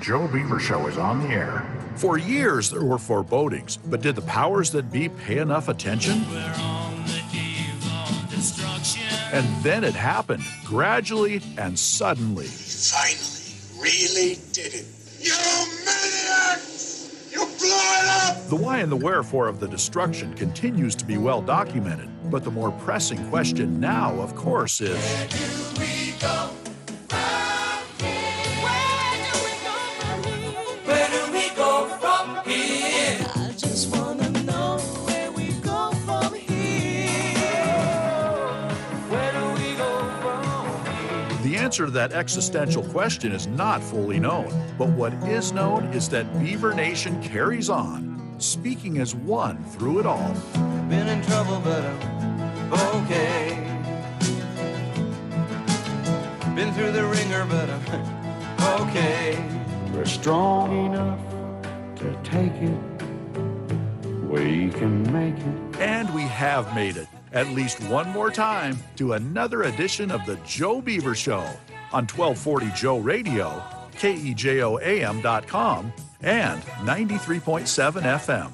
Joe Beaver Show is on the air. For years, there were forebodings, but did the powers that be pay enough attention? And then it happened, gradually and suddenly. Finally, really did it. You maniacs! You blew it up! The why and the wherefore of the destruction continues to be well documented, but the more pressing question now, of course, is... Where do we go from here? Where do we go from here? I just want to know where we go from here. Where do we go from here? The answer to that existential question is not fully known, but what is known is that Beaver Nation carries on, speaking as one through it all. Been in trouble, but I'm okay. Been through the ringer, but I'm okay. We're strong enough to take it. We can make it. And we have made it, at least one more time, to another edition of the Joe Beaver Show on 1240 Joe Radio, KEJOAM.com, and 93.7 FM.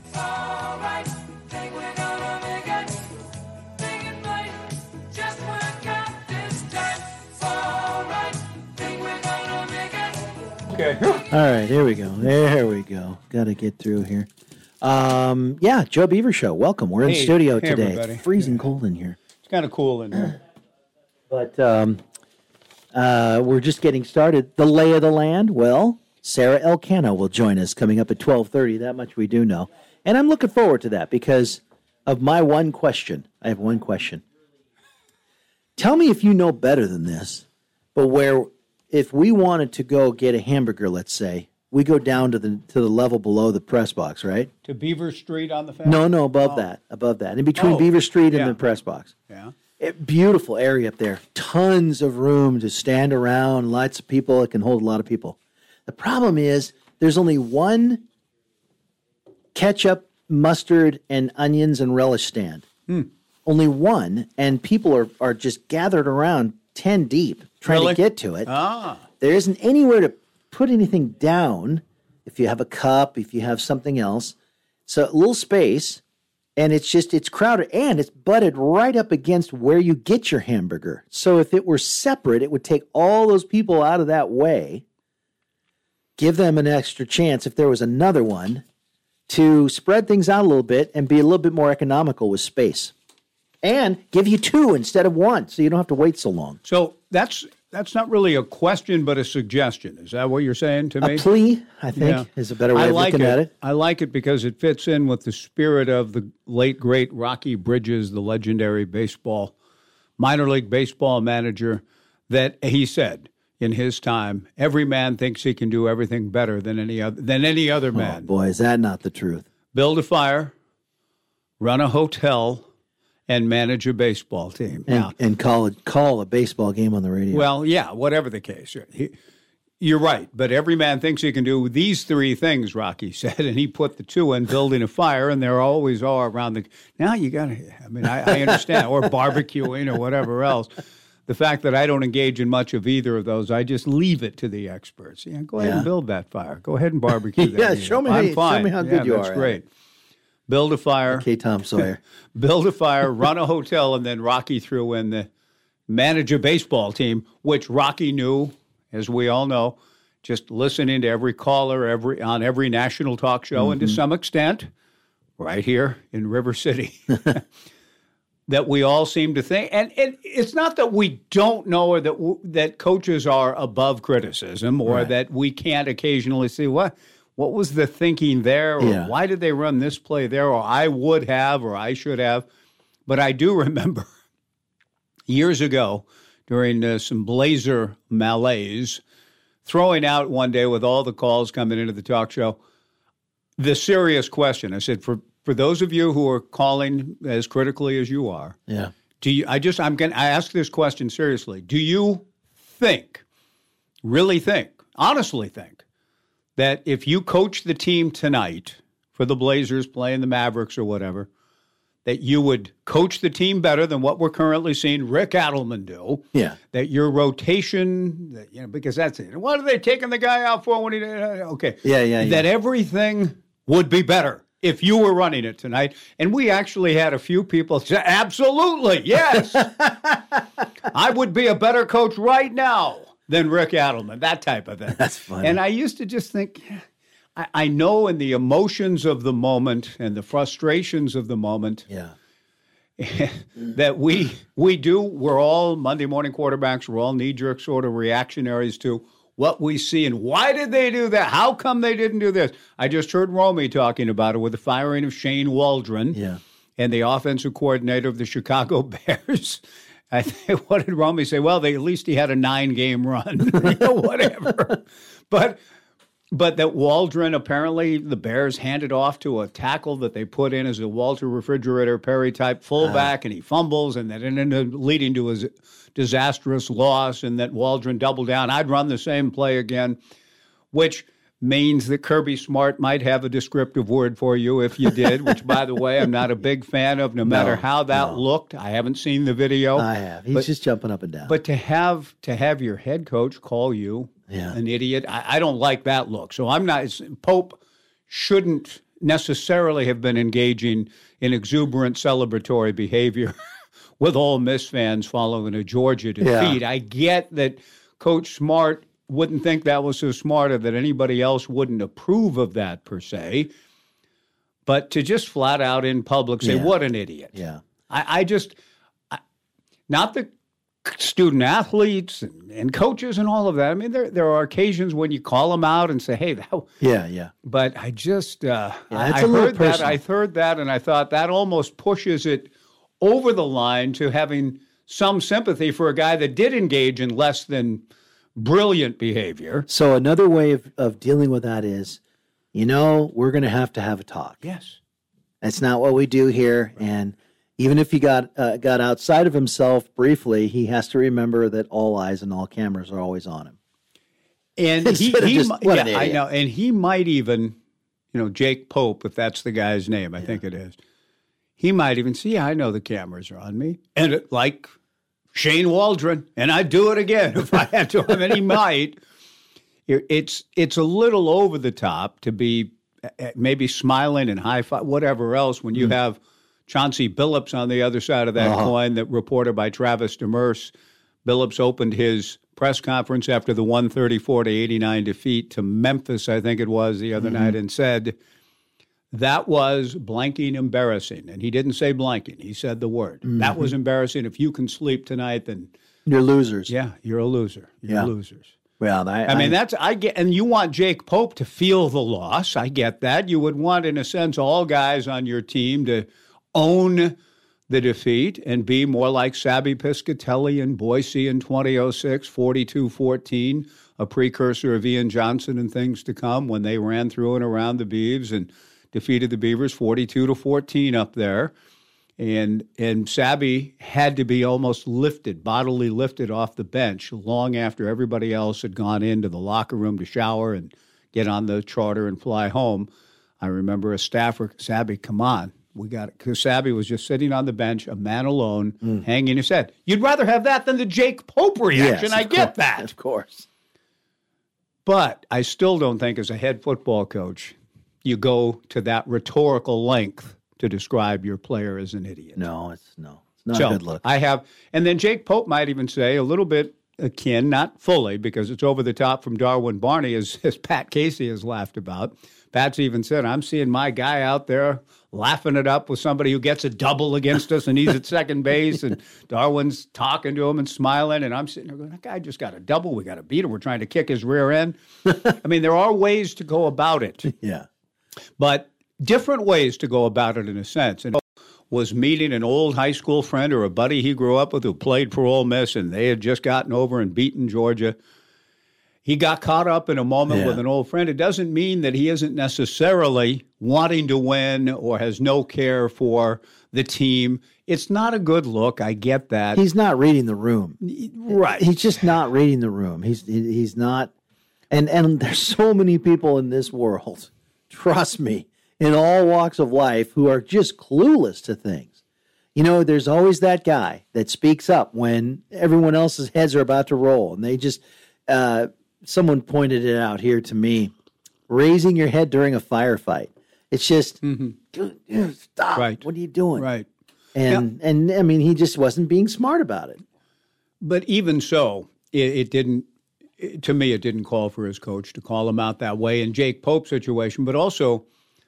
Okay. All right, here we go. There we go. Got to get through here. Yeah, Joe Beaver Show. Welcome. We're in studio today. Everybody. It's freezing cold in here. It's kind of cool in here. But we're just getting started. The lay of the land. Well, Sarah Elcano will join us coming up at 12:30. That much we do know. And I'm looking forward to that because of my one question. I have one question. Tell me if you know better than this, but where if we wanted to go get a hamburger, let's say, we go down to the level below the press box, right? To Beaver Street on the fence? No, above that. In between Beaver Street and the press box. Yeah. Beautiful area up there. Tons of room to stand around. Lots of people. It can hold a lot of people. The problem is there's only one ketchup, mustard, and onions and relish stand. Only one, and people are just gathered around 10 deep trying to get to it. There isn't anywhere to put anything down if you have a cup, if you have something else. So a little space, and it's crowded, and it's butted right up against where you get your hamburger. So if it were separate, it would take all those people out of that way, give them an extra chance if there was another one, to spread things out a little bit and be a little bit more economical with space. And give you two instead of one, so you don't have to wait so long. So that's not really a question, but a suggestion. Is that what you're saying to me? A plea, I think, is a better way of looking at it. I like it because it fits in with the spirit of the late, great Rocky Bridges, the legendary minor league baseball manager, that he said in his time, every man thinks he can do everything better than any other man. Oh, boy, is that not the truth? Build a fire, run a hotel, and manage a baseball team. And call a baseball game on the radio. Well, yeah, whatever the case. You're right, but every man thinks he can do these three things, Rocky said, and he put the two in building a fire, and there always are around the... Now you got to... I understand, or barbecuing or whatever else. The fact that I don't engage in much of either of those, I just leave it to the experts. Yeah, go ahead and build that fire. Go ahead and barbecue that. Yeah, show me how good you are. That's great. Build a fire. Okay, Tom Sawyer. Build a fire, run a hotel, and then Rocky threw in the manage a baseball team, which Rocky knew, as we all know, just listening to every caller on every national talk show, and to some extent, right here in River City, that we all seem to think. And it's not that we don't know or that coaches are above criticism or that we can't occasionally see what was the thinking there, or why did they run this play there, or I would have, or I should have. But I do remember years ago during some Blazer malaise, throwing out one day with all the calls coming into the talk show, the serious question. I said, for those of you who are calling as critically as you are, I ask this question seriously. Do you honestly think, that if you coach the team tonight for the Blazers playing the Mavericks or whatever, that you would coach the team better than what we're currently seeing Rick Adelman do. Yeah. That your rotation, because that's it. What are they taking the guy out for when he did? Okay. Yeah. That everything would be better if you were running it tonight. And we actually had a few people say, absolutely, yes. I would be a better coach right now than Rick Adelman, that type of thing. That's funny. And I used to just think, I know in the emotions of the moment and the frustrations of the moment that we're all Monday morning quarterbacks, we're all knee-jerk sort of reactionaries to what we see and why did they do that? How come they didn't do this? I just heard Romy talking about it with the firing of Shane Waldron and the offensive coordinator of the Chicago Bears. What did Romy say? Well, at least he had a 9-game run, whatever. But that Waldron, apparently the Bears handed off to a tackle that they put in as a Walter Refrigerator Perry type fullback, and he fumbles, and that ended up leading to a disastrous loss, and that Waldron doubled down. I'd run the same play again, which means that Kirby Smart might have a descriptive word for you if you did, which, by the way, I'm not a big fan of, no matter how that looked. I haven't seen the video. I have. He's just jumping up and down. But to have your head coach call you an idiot, I don't like that look. So Pope shouldn't necessarily have been engaging in exuberant celebratory behavior with Ole Miss fans following a Georgia defeat. I get that Coach Smart wouldn't think that was so smart or that anybody else wouldn't approve of that per se. But to just flat out in public say, what an idiot. Yeah. Not the student athletes and coaches and all of that. I mean, there are occasions when you call them out and say, hey, that. Yeah. But I just, I heard that and I thought that almost pushes it over the line to having some sympathy for a guy that did engage in less than brilliant behavior. So another way of dealing with that is, we're going to have a talk. Yes. That's not what we do here. And even if he got outside of himself briefly, he has to remember that all eyes and all cameras are always on him. And I know. And he might even, Jake Pope, if that's the guy's name, I think it is. He might even see, I know the cameras are on me. And like Shane Waldron, and I'd do it again if I had to. I mean, he might. It's a little over the top to be maybe smiling and high-five, whatever else, when you have Chauncey Billups on the other side of that coin, that reported by Travis Demers. Billups opened his press conference after the 134-89 defeat to Memphis, I think it was, the other night, and said, that was blanking embarrassing. And he didn't say blanking. He said the word. That was embarrassing. If you can sleep tonight, then you're losers. Yeah, you're a loser. You're losers. Well, I get, and you want Jake Pope to feel the loss. I get that. You would want, in a sense, all guys on your team to own the defeat and be more like Sabby Piscatelli in Boise in 2006, 42-14, a precursor of Ian Johnson and things to come when they ran through and around the Beavs and defeated the Beavers 42-14 up there. And Sabby had to be almost bodily lifted off the bench long after everybody else had gone into the locker room to shower and get on the charter and fly home. I remember a staffer, Sabby, come on, we got it. Because Sabby was just sitting on the bench, a man alone, hanging his head. You'd rather have that than the Jake Pope reaction. Yes, I get that. Of course. But I still don't think as a head football coach, you go to that rhetorical length to describe your player as an idiot. No, it's not a good look. And then Jake Pope might even say a little bit akin, not fully, because it's over the top from Darwin Barney, as Pat Casey has laughed about. Pat's even said, I'm seeing my guy out there laughing it up with somebody who gets a double against us and he's at second base and Darwin's talking to him and smiling and I'm sitting there going, that guy just got a double. We got to beat him. We're trying to kick his rear end. I mean, there are ways to go about it. Yeah. But different ways to go about it in a sense. And was meeting an old high school friend or a buddy he grew up with who played for Ole Miss and they had just gotten over and beaten Georgia. He got caught up in a moment with an old friend. It doesn't mean that he isn't necessarily wanting to win or has no care for the team. It's not a good look. I get that. He's not reading the room. Right. He's just not reading the room. He's not. And there's so many people in this world, trust me, in all walks of life who are just clueless to things. You know, there's always that guy that speaks up when everyone else's heads are about to roll. And they just, someone pointed it out here to me, raising your head during a firefight. It's just, dude, stop. Right. What are you doing? Right. And I mean, he just wasn't being smart about it. But even so, it didn't, to me, it didn't call for his coach to call him out that way in Jake Pope's situation. But also,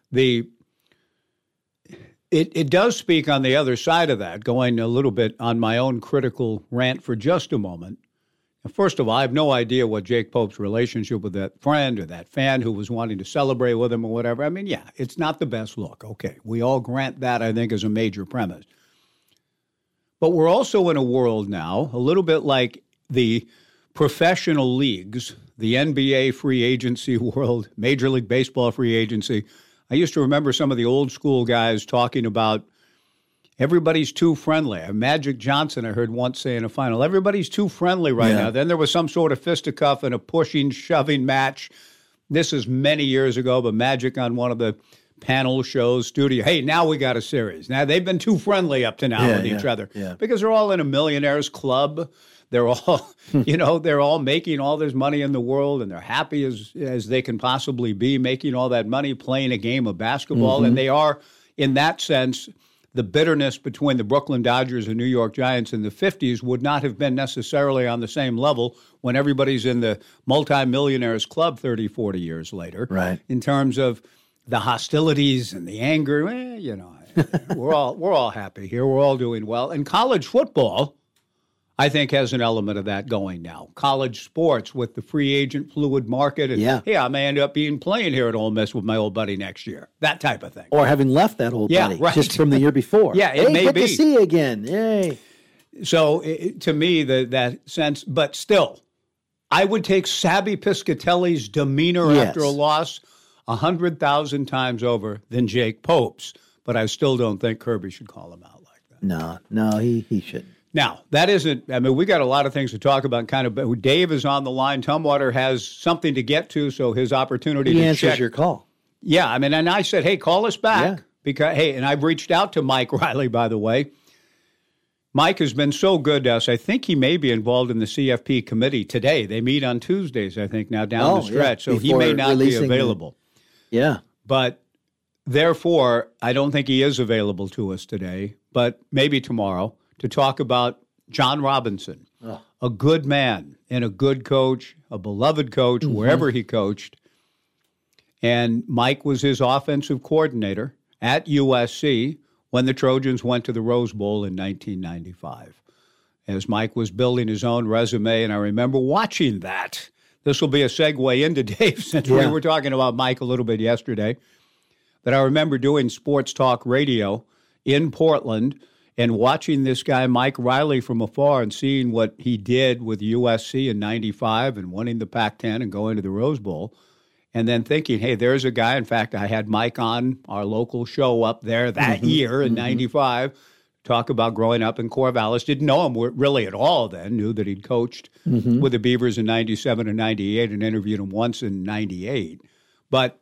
it does speak on the other side of that, going a little bit on my own critical rant for just a moment. First of all, I have no idea what Jake Pope's relationship with that friend or that fan who was wanting to celebrate with him or whatever. I mean, yeah, it's not the best look. Okay, we all grant that, I think, as a major premise. But we're also in a world now, a little bit like the professional leagues, the NBA free agency world, Major League Baseball free agency. I used to remember some of the old school guys talking about everybody's too friendly. Magic Johnson, I heard once say in a final, everybody's too friendly right now. Then there was some sort of fisticuff and a pushing, shoving match. This is many years ago, but Magic on one of the panel shows, studio, hey, now we got a series. Now they've been too friendly up to now with each other because they're all in a millionaires club. They're all, they're all making all this money in the world, and they're happy as they can possibly be, making all that money, playing a game of basketball. And they are, in that sense, the bitterness between the Brooklyn Dodgers and New York Giants in the 50s would not have been necessarily on the same level when everybody's in the multimillionaires club 30, 40 years later. Right. In terms of the hostilities and the anger, we're all happy here. We're all doing well. And college football, I think, has an element of that going now. College sports with the free agent fluid market. And, hey, I may end up playing here at Ole Miss with my old buddy next year. That type of thing. Or having left that old buddy just from the year before. It may good be. to see you again. Yay. So to me, that sense, but still, I would take Sabby Piscatelli's demeanor after a loss 100,000 times over than Jake Pope's. But I still don't think Kirby should call him out like that. No, he shouldn't. Now, that isn't, I mean, we got a lot of things to talk about. But Dave is on the line. Tumwater has something to get to, so his opportunity he to answers check. your call. Yeah, I mean, and I said, hey, call us back. Because, and I've reached out to Mike Riley, by the way. Mike has been so good to us. I think he may be involved in the CFP committee today. They meet on Tuesdays, I think, now down the stretch. So he may not be available. But therefore, I don't think he is available to us today, but maybe tomorrow, to talk about John Robinson, a good man and a good coach, a beloved coach, wherever he coached. And Mike was his offensive coordinator at USC when the Trojans went to the Rose Bowl in 1995. As Mike was building his own resume, and I remember watching that. This will be a segue into Dave, since we were talking about Mike a little bit yesterday. But I remember doing sports talk radio in Portland and watching this guy, Mike Riley, from afar and seeing what he did with USC in 95 and winning the Pac-10 and going to the Rose Bowl. And then thinking, hey, there's a guy. In fact, I had Mike on our local show up there that year in 95, talk about growing up in Corvallis. Didn't know him really at all then, knew that he'd coached with the Beavers in 97 and 98 and interviewed him once in 98. But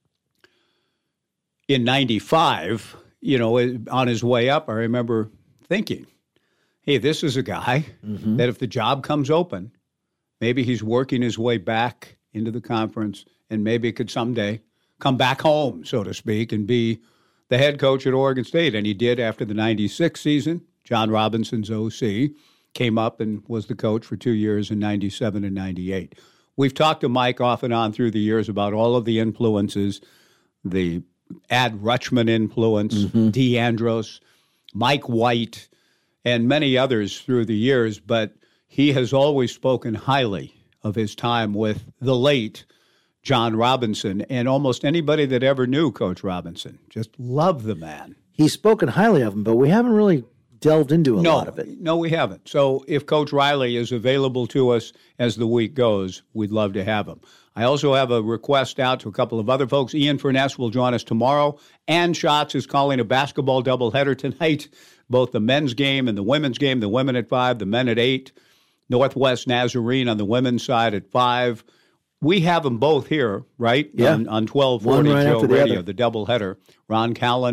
in 95, on his way up, I remember thinking, hey, this is a guy that if the job comes open, maybe he's working his way back into the conference and maybe could someday come back home, so to speak, and be the head coach at Oregon State. And he did after the 96 season. John Robinson's OC came up and was the coach for 2 years in 97 and 98. We've talked to Mike off and on through the years about all of the influences, the Ad Rutschman influence, DeAndros, Mike White, and many others through the years. But he has always spoken highly of his time with the late John Robinson, and almost anybody that ever knew Coach Robinson just loved the man. He's spoken highly of him, but we haven't really delved into a lot of it. No, we haven't. So if Coach Riley is available to us as the week goes, we'd love to have him. I also have a request out to a couple of other folks. Ian Furness will join us tomorrow. Ann Schatz is calling a basketball doubleheader tonight, both the men's game and the women's game, the women at 5, the men at 8. Northwest Nazarene on the women's side at 5. We have them both here, right? Yeah. On 1240 right Joe after the Radio, other. the doubleheader. Ron Callan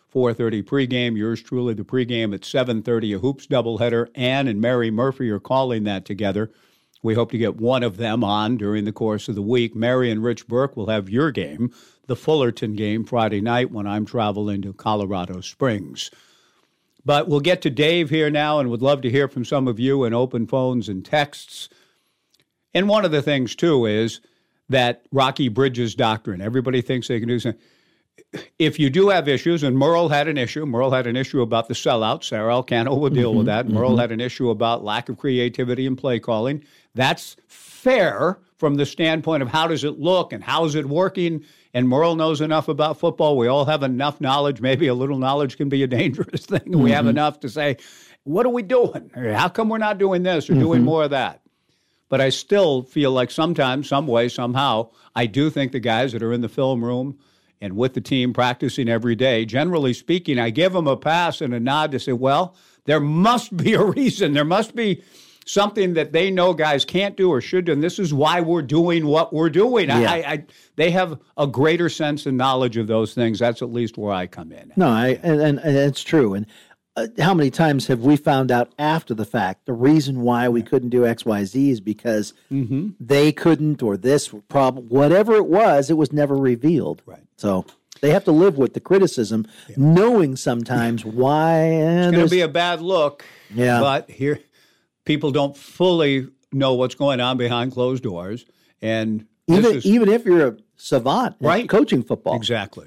4:30 pregame. Yours truly, the pregame at 7:30, a Hoops doubleheader. Ann and Mary Murphy are calling that together. We hope to get one of them on during the course of the week. Mary and Rich Burke will have your game, the Fullerton game, Friday night when I'm traveling to Colorado Springs. But we'll get to Dave here now and would love to hear from some of you in open phones and texts. And one of the things, too, is that Rocky Bridges doctrine. Everybody thinks they can do something. If you do have issues, and Merle had an issue about the sellout. Sarah Elcano will deal with that. Merle had an issue about lack of creativity in play calling. That's fair from the standpoint of how does it look and how is it working. And Merle knows enough about football. We all have enough knowledge. Maybe a little knowledge can be a dangerous thing. We have enough to say, what are we doing? How come we're not doing this or doing more of that? But I still feel like sometimes, some way, somehow, I do think the guys that are in the film room and with the team practicing every day, generally speaking, I give them a pass and a nod to say, well, there must be a reason. There must be something that they know guys can't do or should do, and this is why we're doing what we're doing. Yeah. They have a greater sense and knowledge of those things. That's at least where I come in. No, and it's true. And how many times have we found out after the fact the reason why we couldn't do X, Y, Z is because they couldn't, or this problem, whatever it was never revealed. Right. So they have to live with the criticism, knowing sometimes why. It's going to be a bad look. Yeah. But here, people don't fully know what's going on behind closed doors. And even if you're a savant at coaching football. Exactly.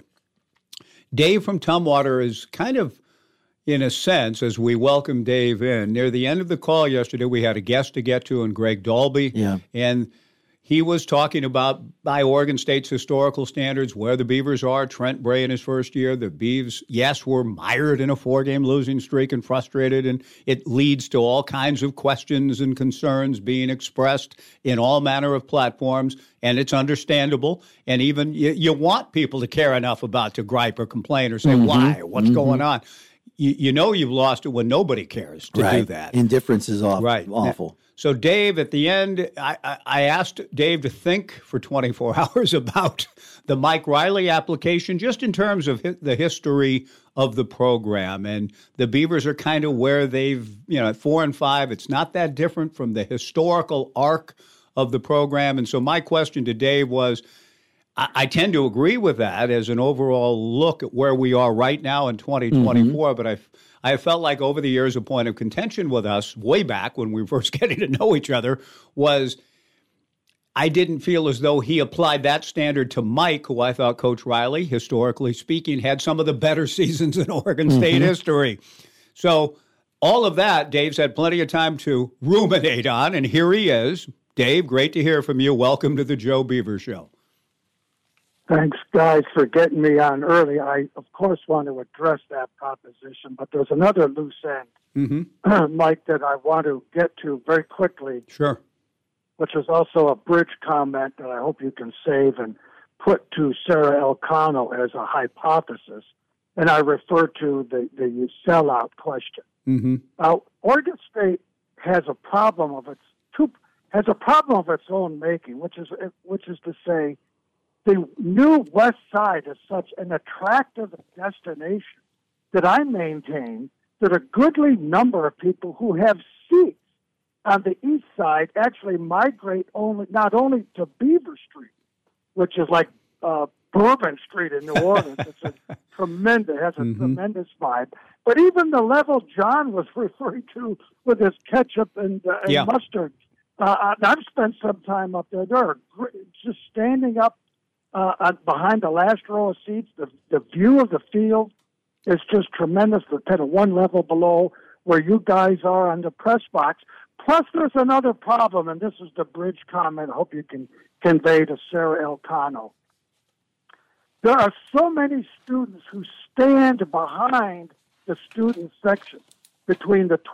Dave from Tumwater is kind of, in a sense, as we welcome Dave in, near the end of the call yesterday, we had a guest to get to, and Greg Dalby. Yeah. And he was talking about, by Oregon State's historical standards, where the Beavers are. Trent Bray in his first year. The Beavs, yes, were mired in a 4-game losing streak and frustrated, and it leads to all kinds of questions and concerns being expressed in all manner of platforms, and it's understandable. And even you want people to care enough about to gripe or complain or say, why, what's going on? You know you've lost it when nobody cares to do that. Indifference is awful. So, Dave, at the end, I asked Dave to think for 24 hours about the Mike Riley application, just in terms of the history of the program. And the Beavers are kind of where they've, at 4-5, it's not that different from the historical arc of the program. And so my question to Dave was, I tend to agree with that as an overall look at where we are right now in 2024, but I felt like over the years a point of contention with us way back when we were first getting to know each other was I didn't feel as though he applied that standard to Mike, who I thought Coach Riley, historically speaking, had some of the better seasons in Oregon State history. So all of that, Dave's had plenty of time to ruminate on, and here he is. Dave, great to hear from you. Welcome to the Joe Beaver Show. Thanks, guys, for getting me on early. I, of course, want to address that proposition, but there's another loose end, Mike, that I want to get to very quickly. Sure. Which is also a bridge comment that I hope you can save and put to Sarah Elcano as a hypothesis. And I refer to the sellout question. Oregon State has a problem of its own making, which is to say, the new West Side is such an attractive destination that I maintain that a goodly number of people who have seats on the East Side actually migrate not only to Beaver Street, which is like Bourbon Street in New Orleans. It's a tremendous vibe. But even the level John was referring to with his ketchup and mustard, I've spent some time up there. There are just standing up behind the last row of seats, the view of the field is just tremendous. The kind of one level below where you guys are on the press box. Plus, there's another problem, and this is the bridge comment I hope you can convey to Sarah Elcano. There are so many students who stand behind the student section between the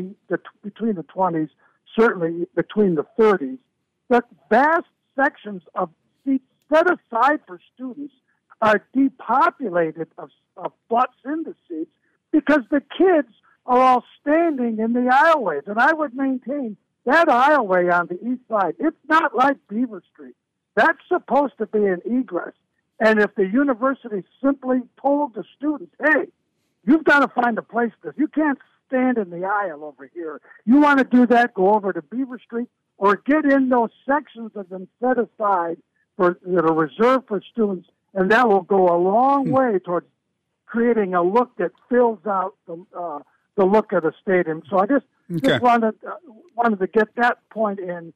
20s, certainly between the 30s, that vast sections of seats set aside for students are depopulated of butts in the seats because the kids are all standing in the aisleways. And I would maintain that aisleway on the east side, it's not like Beaver Street. That's supposed to be an egress. And if the university simply told the students, hey, You've got to find a place for this. You can't stand in the aisle over here. You want to do that, go over to Beaver Street or get in those sections of them set aside that are reserved for students, and that will go a long way towards creating a look that fills out the look of the stadium. So I just wanted to get that point in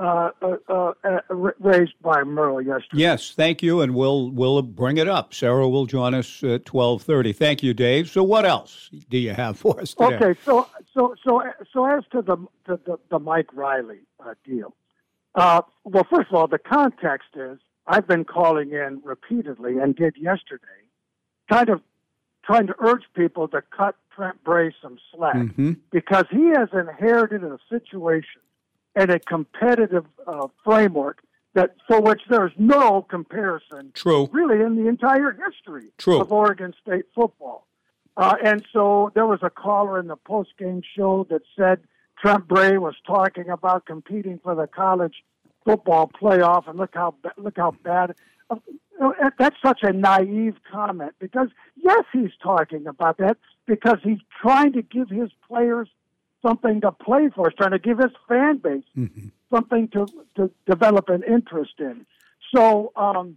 raised by Merle yesterday. Yes, thank you, and we'll bring it up. Sarah will join us at 12:30. Thank you, Dave. So what else do you have for us today? Okay, so as to the Mike Riley deal, well, first of all, the context is I've been calling in repeatedly and did yesterday, kind of trying to urge people to cut Trent Bray some slack because he has inherited a situation and a competitive framework for which there's no comparison really in the entire history of Oregon State football. And so there was a caller in the postgame show that said Trent Bray was talking about competing for the college football playoff, and look how bad. That's such a naive comment because, yes, he's talking about that because he's trying to give his players something to play for. He's trying to give his fan base something to develop an interest in. So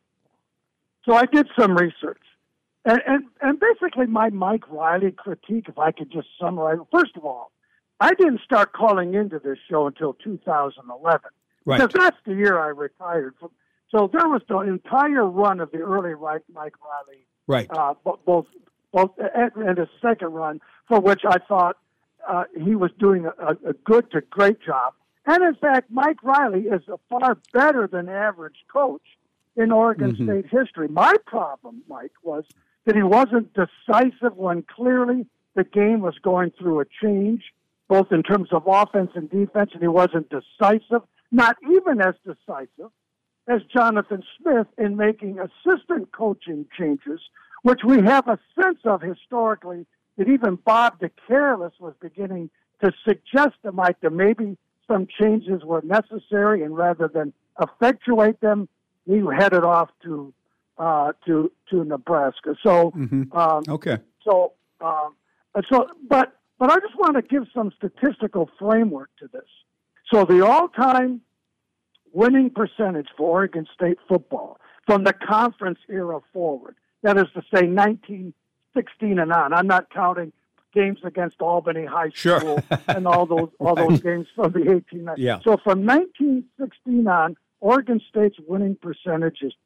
I did some research. And basically my Mike Riley critique, if I could just summarize, first of all, I didn't start calling into this show until 2011. Right. Because that's the year I retired. So there was the entire run of the early Mike Riley, right? Both and his second run, for which I thought he was doing a good to great job. And in fact, Mike Riley is a far better than average coach in Oregon State history. My problem, Mike, was that he wasn't decisive when clearly the game was going through a change, both in terms of offense and defense, and he wasn't decisive, not even as decisive as Jonathan Smith in making assistant coaching changes, which we have a sense of historically that even Bob DeCarellis was beginning to suggest to Mike that maybe some changes were necessary, and rather than effectuate them, he headed off to Nebraska. So, but I just want to give some statistical framework to this. So the all-time winning percentage for Oregon State football from the conference era forward, that is to say 1916 and on. I'm not counting games against Albany High School and all those games from the 1890s. Yeah. So from 1916 on, Oregon State's winning percentage is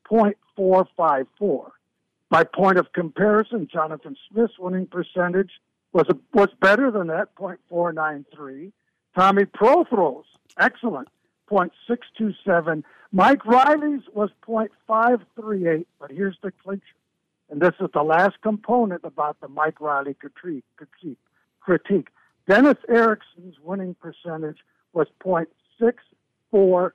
.454. By point of comparison, Jonathan Smith's winning percentage was better than that, .493. Tommy Prothrow's, excellent, .627. Mike Riley's was .538, but here's the clincher. And this is the last component about the Mike Riley critique. Dennis Erickson's winning percentage was .646.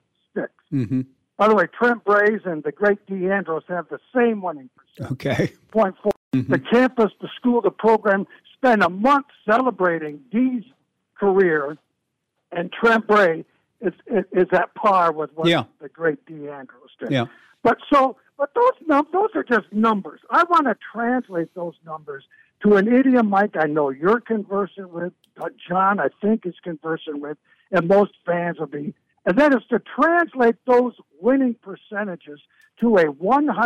By the way, Trent Bray's and the great Dee Andros have the same winning percentage. Okay. .4. The campus, the school, the program spent a month celebrating Dee's career, and Trent Bray is at par with what the great Dee Andros did. Yeah. But those are just numbers. I want to translate those numbers to an idiom, Mike, I know you're conversant with, John, I think, is conversant with, and most fans will be. And that is to translate those winning percentages to a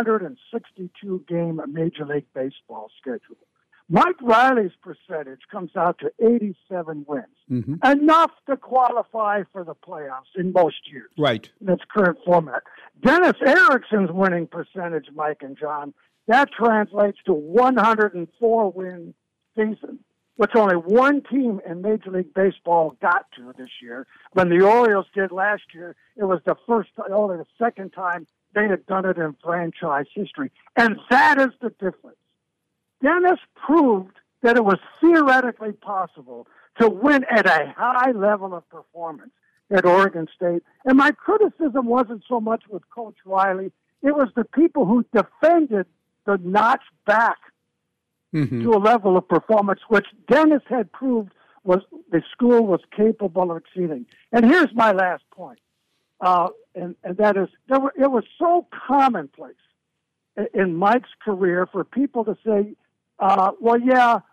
162-game Major League Baseball schedule. Mike Riley's percentage comes out to 87 wins, enough to qualify for the playoffs in most years. Right. In its current format. Dennis Erickson's winning percentage, Mike and John, that translates to 104-win season, which only one team in Major League Baseball got to this year. When the Orioles did last year, it was only the second time they had done it in franchise history. And that is the difference. Dennis proved that it was theoretically possible to win at a high level of performance at Oregon State. And my criticism wasn't so much with Coach Riley. It was the people who defended the notch back to a level of performance which Dennis had proved was the school was capable of exceeding. And here's my last point, and that is it was so commonplace in Mike's career for people to say,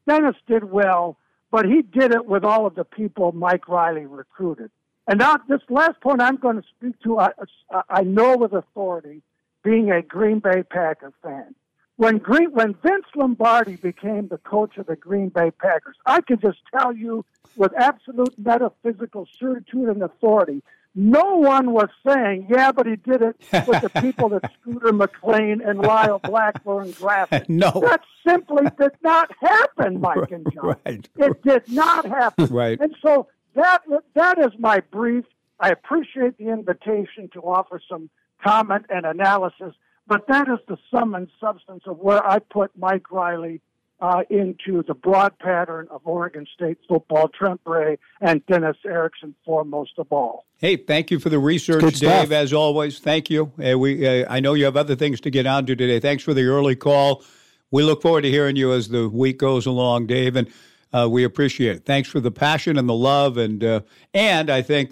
Dennis did well, but he did it with all of the people Mike Riley recruited. And now this last point I'm going to speak to, I know with authority, being a Green Bay Packer fan. When Vince Lombardi became the coach of the Green Bay Packers, I can just tell you with absolute metaphysical certitude and authority, no one was saying, yeah, but he did it with the people that Scooter McLean and Lyle Blackburn drafted. No. That simply did not happen, Mike and John. Right. It did not happen. Right. And so that is my brief. I appreciate the invitation to offer some comment and analysis, but that is the sum and substance of where I put Mike Riley into the broad pattern of Oregon State football, Trent Bray and Dennis Erickson foremost of all. Hey, thank you for the research, Good stuff. Dave, as always. Thank you. I know you have other things to get on to today. Thanks for the early call. We look forward to hearing you as the week goes along, Dave, and we appreciate it. Thanks for the passion and the love, and I think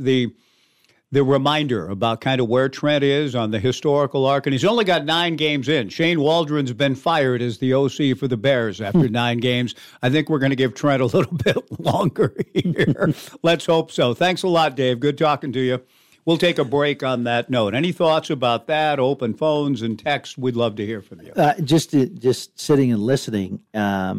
the reminder about kind of where Trent is on the historical arc. And he's only got 9 games in. Shane Waldron's been fired as the OC for the Bears after 9 games. I think we're going to give Trent a little bit longer here. Let's hope so. Thanks a lot, Dave. Good talking to you. We'll take a break on that note. Any thoughts about that? Open phones and text. We'd love to hear from you. Just sitting and listening, I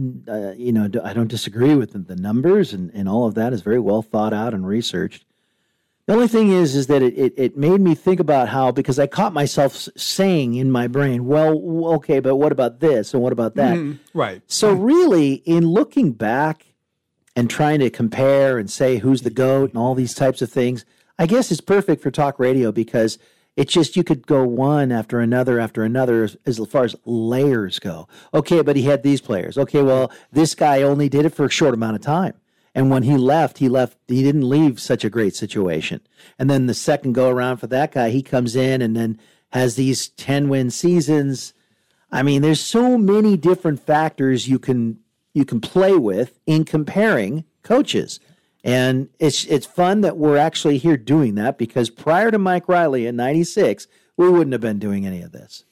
don't disagree with the numbers and all of that is very well thought out and researched. The only thing is that it made me think about how, because I caught myself saying in my brain, well, okay, but what about this and what about that? Right. So really, in looking back and trying to compare and say who's the GOAT and all these types of things, I guess it's perfect for talk radio because it's just you could go one after another as far as layers go. Okay, but he had these players. Okay, well, this guy only did it for a short amount of time. And when he left, he didn't leave such a great situation. And then the second go around for that guy, he comes in and then has these 10-win seasons. I mean, there's so many different factors you can play with in comparing coaches. And it's fun that we're actually here doing that because prior to Mike Riley in 96, we wouldn't have been doing any of this.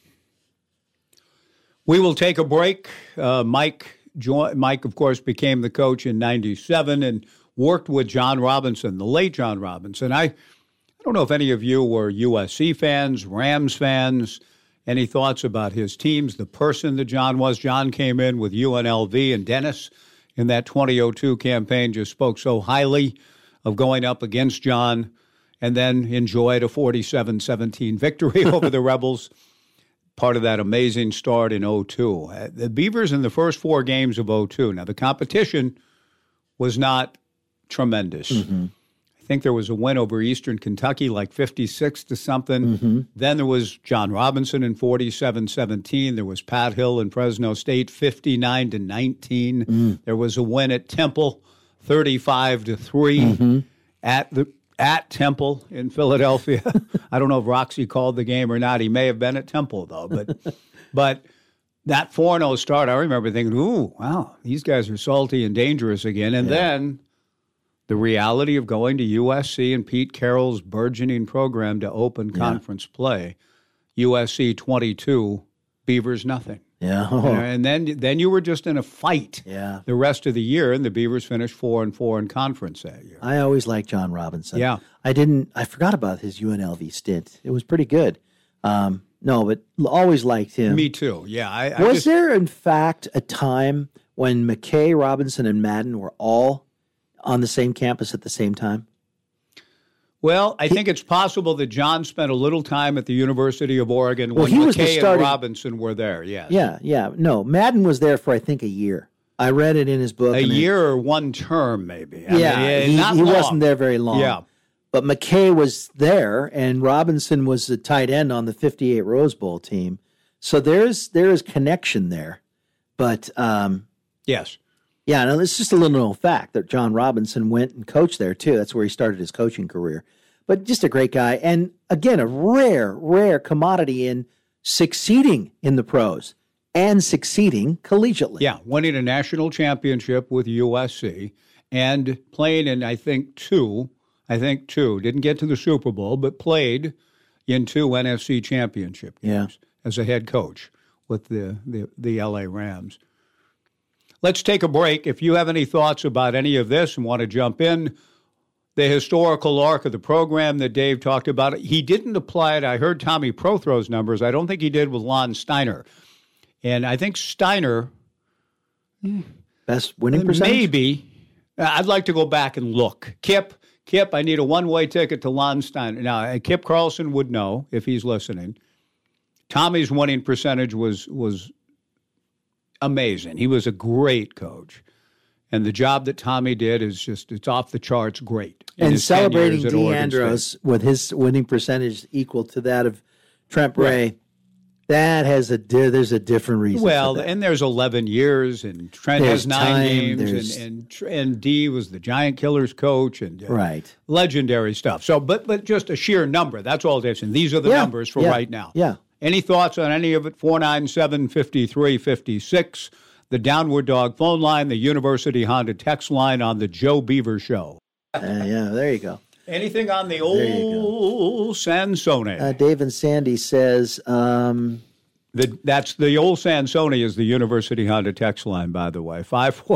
We will take a break. Mike, of course, became the coach in 97 and worked with John Robinson, the late John Robinson. I don't know if any of you were USC fans, Rams fans. Any thoughts about his teams, the person that John was? John came in with UNLV, and Dennis in that 2002 campaign just spoke so highly of going up against John and then enjoyed a 47-17 victory over the Rebels. Part of that amazing start in 2002. The Beavers in the first 4 games of 2002. Now, the competition was not tremendous. Mm-hmm. I think there was a win over Eastern Kentucky, like 56 to something. Mm-hmm. Then there was John Robinson in 47-17. There was Pat Hill in Fresno State, 59-19. Mm. There was a win at Temple, 35-3 Mm-hmm. at Temple in Philadelphia. I don't know if Roxy called the game or not. He may have been at Temple, though. But that 4-0 start, I remember thinking, ooh, wow, these guys are salty and dangerous again. And then the reality of going to USC and Pete Carroll's burgeoning program to open conference play, USC 22, Beavers nothing. Yeah. And then you were just in a fight the rest of the year, and the Beavers finished 4-4 in conference that year. I always liked John Robinson. Yeah. I forgot about his UNLV stint. It was pretty good. But always liked him. Me too. Yeah. Was there, in fact, a time when McKay, Robinson, and Madden were all on the same campus at the same time? Well, I think it's possible that John spent a little time at the University of Oregon when he was McKay and Robinson were there, yes. Yeah. No, Madden was there for, I think, a year. I read it in his book. A year or one term, maybe. He wasn't there very long. Yeah. But McKay was there, and Robinson was the tight end on the 58 Rose Bowl team. So there is connection there. But yes. Yeah, no, it's just a little known fact that John Robinson went and coached there, too. That's where he started his coaching career. But just a great guy. And, again, a rare commodity in succeeding in the pros and succeeding collegiately. Yeah, winning a national championship with USC and playing in, I think, two, didn't get to the Super Bowl, but played in 2 NFC championship games as a head coach with the LA Rams. Let's take a break. If you have any thoughts about any of this and want to jump in, the historical arc of the program that Dave talked about, he didn't apply it. I heard Tommy Prothrow's numbers. I don't think he did with Lon Steiner. And I think Steiner... Best winning percentage? Maybe. I'd like to go back and look. Kip, I need a one-way ticket to Lon Steiner. Now, Kip Carlson would know if he's listening. Tommy's winning percentage was amazing. He was a great coach. And the job that Tommy did is just, it's off the charts great. And celebrating DeAndros with his winning percentage equal to that of Trent Bray, Right. that has there's a different reason. Well, for that. and there's 11 years, and Trent There's has 9 time, games, and D was the Giant Killers coach, and right. legendary stuff. So, but just a sheer number. That's all Dave's saying. These are the numbers for right now. Yeah. Any thoughts on any of it? 497-5356. The Downward Dog phone line, the University Honda text line on the Joe Beaver Show. Yeah, there you go. Anything on the old Sansone? Dave and Sandy says, That's the old Sansone is the University Honda text line, by the way.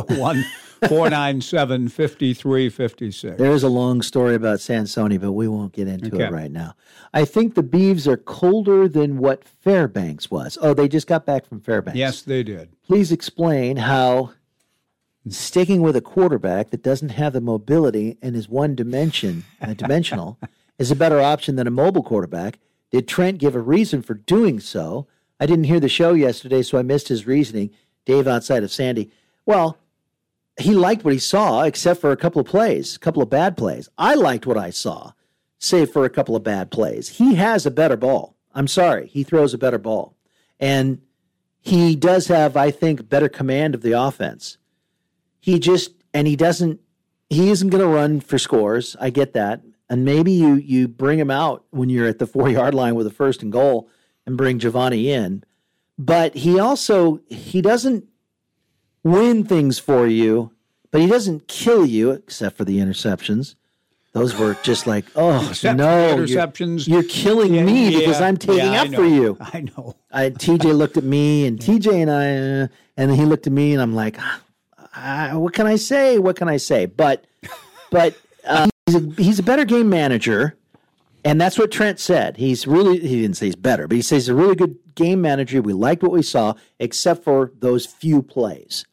541-497-5356. there is a long story about Sansoni, but we won't get into it right now. I think the Beavs are colder than what Fairbanks was. Oh, they just got back from Fairbanks. Yes, they did. Please explain how sticking with a quarterback that doesn't have the mobility and is dimensional is a better option than a mobile quarterback. Did Trent give a reason for doing so? I didn't hear the show yesterday, so I missed his reasoning. Dave outside of Sandy. Well, he liked what he saw, except for a couple of bad plays. I liked what I saw, save for a couple of bad plays. He has a better ball. I'm sorry. He throws a better ball. And he does have, I think, better command of the offense. He isn't going to run for scores. I get that. And maybe you bring him out when you're at the 4-yard line with a 1st and goal and bring Giovanni in. But he doesn't win things for you, but he doesn't kill you, except for the interceptions. Those were just like, Except no, for the interceptions. You're killing me because I'm taking up for you. I know. TJ looked at me, and TJ and I, and then he looked at me, and I'm like, what can I say? What can I say? But he's a better game manager, and that's what Trent said. He didn't say he's better, but he says he's a really good game manager. We liked what we saw, except for those few plays.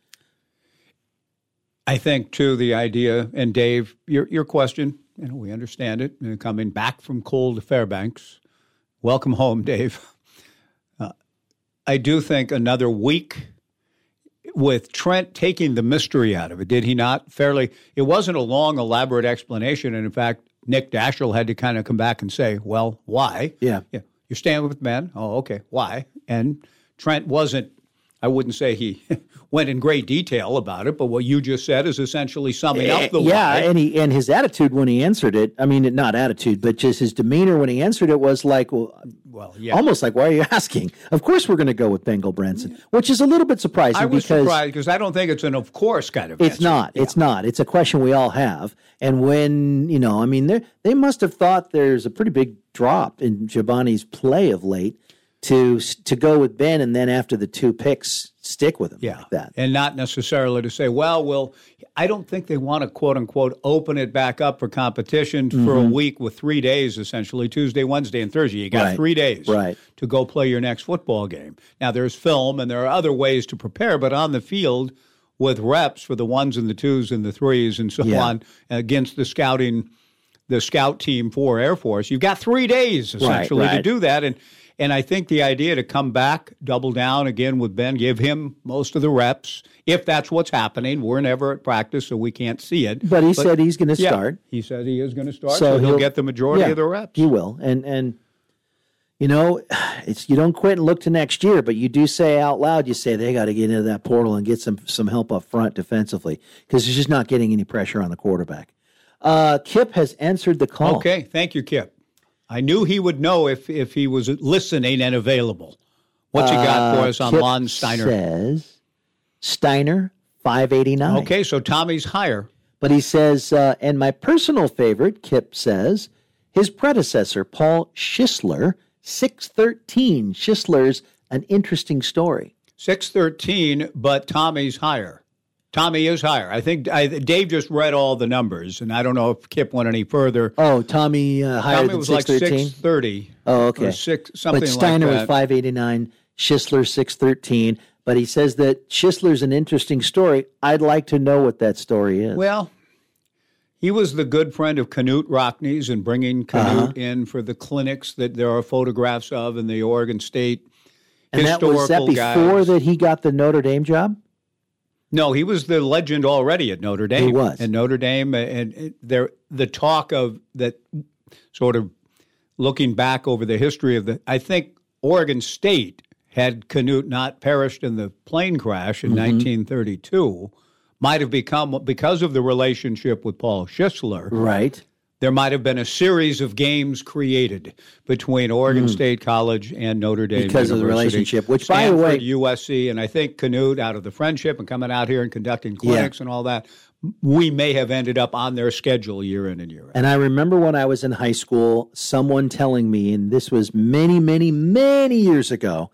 I think, too, the idea, and Dave, your question, we understand it, coming back from cold to Fairbanks. Welcome home, Dave. I do think another week with Trent taking the mystery out of it, did he not? It wasn't a long, elaborate explanation, and in fact, Nick Daschel had to kind of come back and say, well, why? Yeah. You're staying with men? Oh, okay. Why? And Trent wasn't, I wouldn't say he went in great detail about it, but what you just said is essentially summing up the why. And his attitude when he answered it, I mean, not attitude, but just his demeanor when he answered it was like, almost like, why are you asking? Of course we're going to go with Bengal Branson, which is a little bit surprising. I was surprised because I don't think it's an of course kind of answer. It's not. Yeah. It's not. It's a question we all have. And when, they must have thought there's a pretty big drop in Giovanni's play of late to go with Ben, and then after the 2 picks, stick with him like that. And not necessarily to say, I don't think they want to, quote unquote, open it back up for competition for a week with 3 days, essentially, Tuesday, Wednesday, and Thursday. You got 3 days to go play your next football game. Now, there's film, and there are other ways to prepare, but on the field with reps for the 1s and the 2s and the 3s and so on against the scout team for Air Force, you've got 3 days, essentially, to do that. And I think the idea to come back, double down again with Ben, give him most of the reps, if that's what's happening. We're never at practice, so we can't see it. But he said he's going to start. He said he is going to start, so he'll get the majority of the reps. He will. And you don't quit and look to next year, but you do say out loud, you say they got to get into that portal and get some help up front defensively because he's just not getting any pressure on the quarterback. Kip has answered the call. Okay, thank you, Kip. I knew he would know if he was listening and available. What's he got for us on Kip Lon Steiner? Says Steiner 589. Okay, so Tommy's higher. But he says, and my personal favorite, Kip says, his predecessor, Paul Schisler, 613. Schisler's an interesting story. 613, but Tommy's higher. Tommy is higher. I think Dave just read all the numbers, and I don't know if Kip went any further. Oh, Tommy higher Tommy than was like 613? 630. Oh, okay. Or something But Steiner like was that. 589, Schisler 613. But he says that Schisler's an interesting story. I'd like to know what that story is. Well, he was the good friend of Knute Rockne's and bringing Knute in for the clinics that there are photographs of in the Oregon State and that was that before guys. that he got the Notre Dame job? No, he was the legend already at Notre Dame. He was. And Notre Dame, and there the talk of that sort of looking back over the history of I think Oregon State, had Knute not perished in the plane crash in 1932, might have become, because of the relationship with Paul Schisler, Right. there might have been a series of games created between Oregon State College and Notre Dame Because of the University. relationship, which, by the way- Stanford, USC, and I think Knute, out of the friendship and coming out here and conducting clinics and all that, we may have ended up on their schedule year in and year out. And I remember when I was in high school, someone telling me, and this was many, many, many years ago,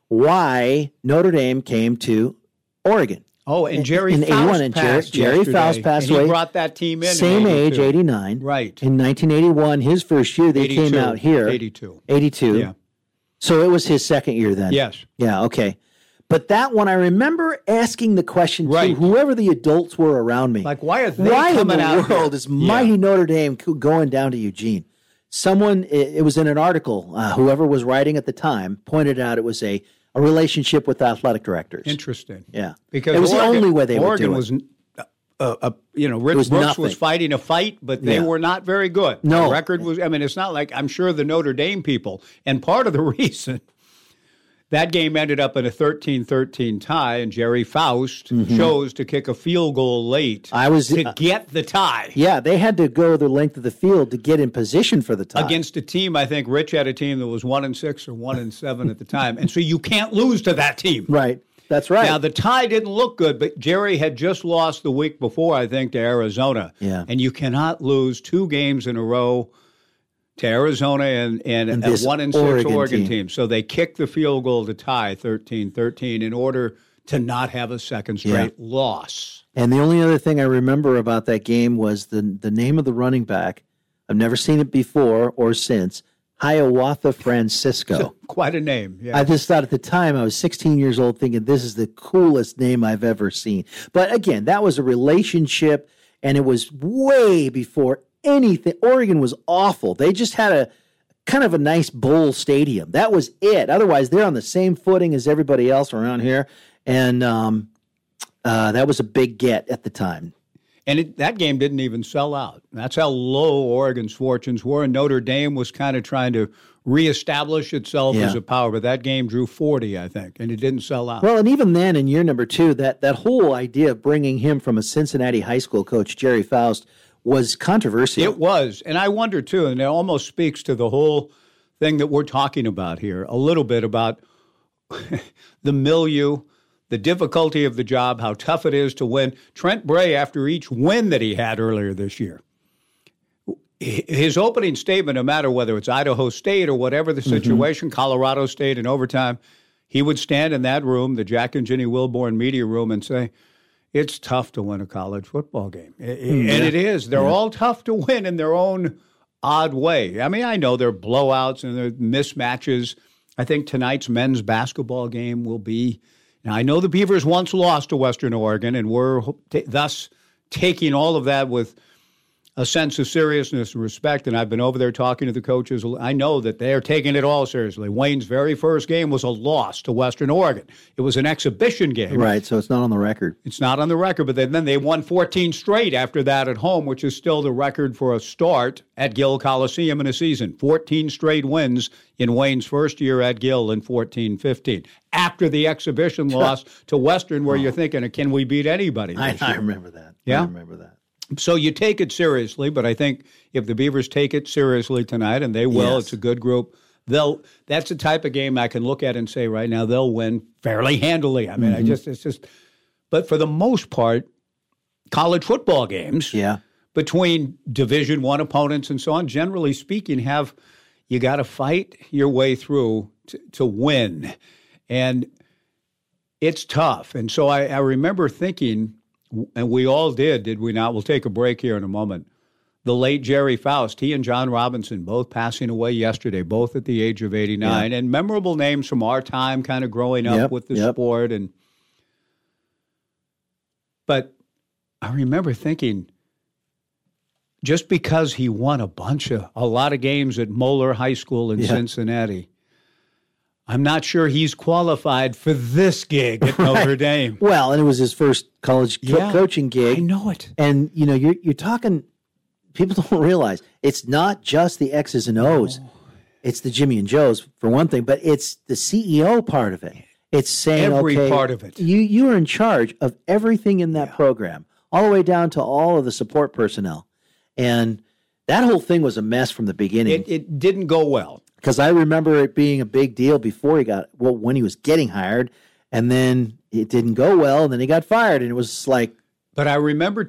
why Notre Dame came to Oregon. Oh, and Jerry in Faust 81, and passed Jerry yesterday, Faust passed and away. He brought that team in. Same in age, 82. 89. Right. In 1981, his first year, they 82. came out here. 82. 82. Yeah. So it was his second year then. Yes. Yeah, okay. But that one, I remember asking the question Right. to whoever the adults were around me. Like, why are they Why in coming the out world here? is mighty Notre Dame going down to Eugene? Someone, it was in an article, whoever was writing at the time, pointed out it was a relationship with athletic directors. Interesting. Yeah. Because it was Oregon, the only way they Oregon would do it. was, Rich was Brooks nothing. was fighting a fight, but they Yeah. were not very good. No. The record was, it's not like, I'm sure the Notre Dame people, and part of the reason that game ended up in a 13-13 tie, and Jerry Faust chose to kick a field goal late to get the tie. Yeah, they had to go the length of the field to get in position for the tie. Against a team, I think Rich had a team that was 1-6 or 1-7 at the time. And so you can't lose to that team. Right. That's right. Now, the tie didn't look good, but Jerry had just lost the week before, I think, to Arizona. Yeah. And you cannot lose 2 games in a row to Arizona and a this 1-6 Oregon team. team. So they kicked the field goal to tie 13-13 in order to not have a second straight loss. And the only other thing I remember about that game was the name of the running back. I've never seen it before or since. Hiawatha Francisco. Quite a name. Yeah. I just thought at the time, I was 16 years old, thinking this is the coolest name I've ever seen. But again, that was a relationship, and it was way before anything. Oregon was awful. They just had a kind of a nice bowl stadium. That was it. Otherwise, they're on the same footing as everybody else around here. And that was a big get at the time. And that game didn't even sell out. That's how low Oregon's fortunes were. And Notre Dame was kind of trying to reestablish itself as a power. But that game drew 40, I think, and it didn't sell out. Well, and even then, in year number 2, that whole idea of bringing him from a Cincinnati high school coach, Jerry Faust, was controversial. It was. And I wonder, too, and it almost speaks to the whole thing that we're talking about here, a little bit about the milieu, the difficulty of the job, how tough it is to win. Trent Bray, after each win that he had earlier this year, his opening statement, no matter whether it's Idaho State or whatever the situation, Colorado State in overtime, he would stand in that room, the Jack and Ginny Wilborn media room, and say, it's tough to win a college football game. And it is. They're all tough to win in their own odd way. I mean, I know there are blowouts and there are mismatches. I think tonight's men's basketball game will be. Now, I know the Beavers once lost to Western Oregon, and we're thus taking all of that with a sense of seriousness and respect, and I've been over there talking to the coaches. I know that they're taking it all seriously. Wayne's very first game was a loss to Western Oregon. It was an exhibition game. Right, so it's not on the record. It's not on the record, but then they won 14 straight after that at home, which is still the record for a start at Gill Coliseum in a season. 14 straight wins in Wayne's first year at Gill in 14-15. After the exhibition loss to Western, where you're thinking, can we beat anybody this I year? remember that. Yeah? I remember that. So you take it seriously, but I think if the Beavers take it seriously tonight, and they will, Yes. it's a good group, that's the type of game I can look at and say right now they'll win fairly handily. I mean, but for the most part, college football games between Division I opponents and so on, generally speaking, you got to fight your way through to win. And it's tough. And so I remember thinking and we all did we not? We'll take a break here in a moment. The late Jerry Faust, he and John Robinson both passing away yesterday, both at the age of 89, and memorable names from our time, kind of growing up with the sport. But I remember thinking, just because he won a lot of games at Moeller High School in Cincinnati, I'm not sure he's qualified for this gig at Notre Dame. Well, and it was his first college coaching gig. I know it. And, you're talking, people don't realize, it's not just the X's and O's. No. It's the Jimmy and Joe's, for one thing, but it's the CEO part of it. It's saying, every part of it. You are in charge of everything in that program, all the way down to all of the support personnel. And that whole thing was a mess from the beginning. It didn't go well. Because I remember it being a big deal before when he was getting hired, and then it didn't go well, and then he got fired, and it was like. But I remember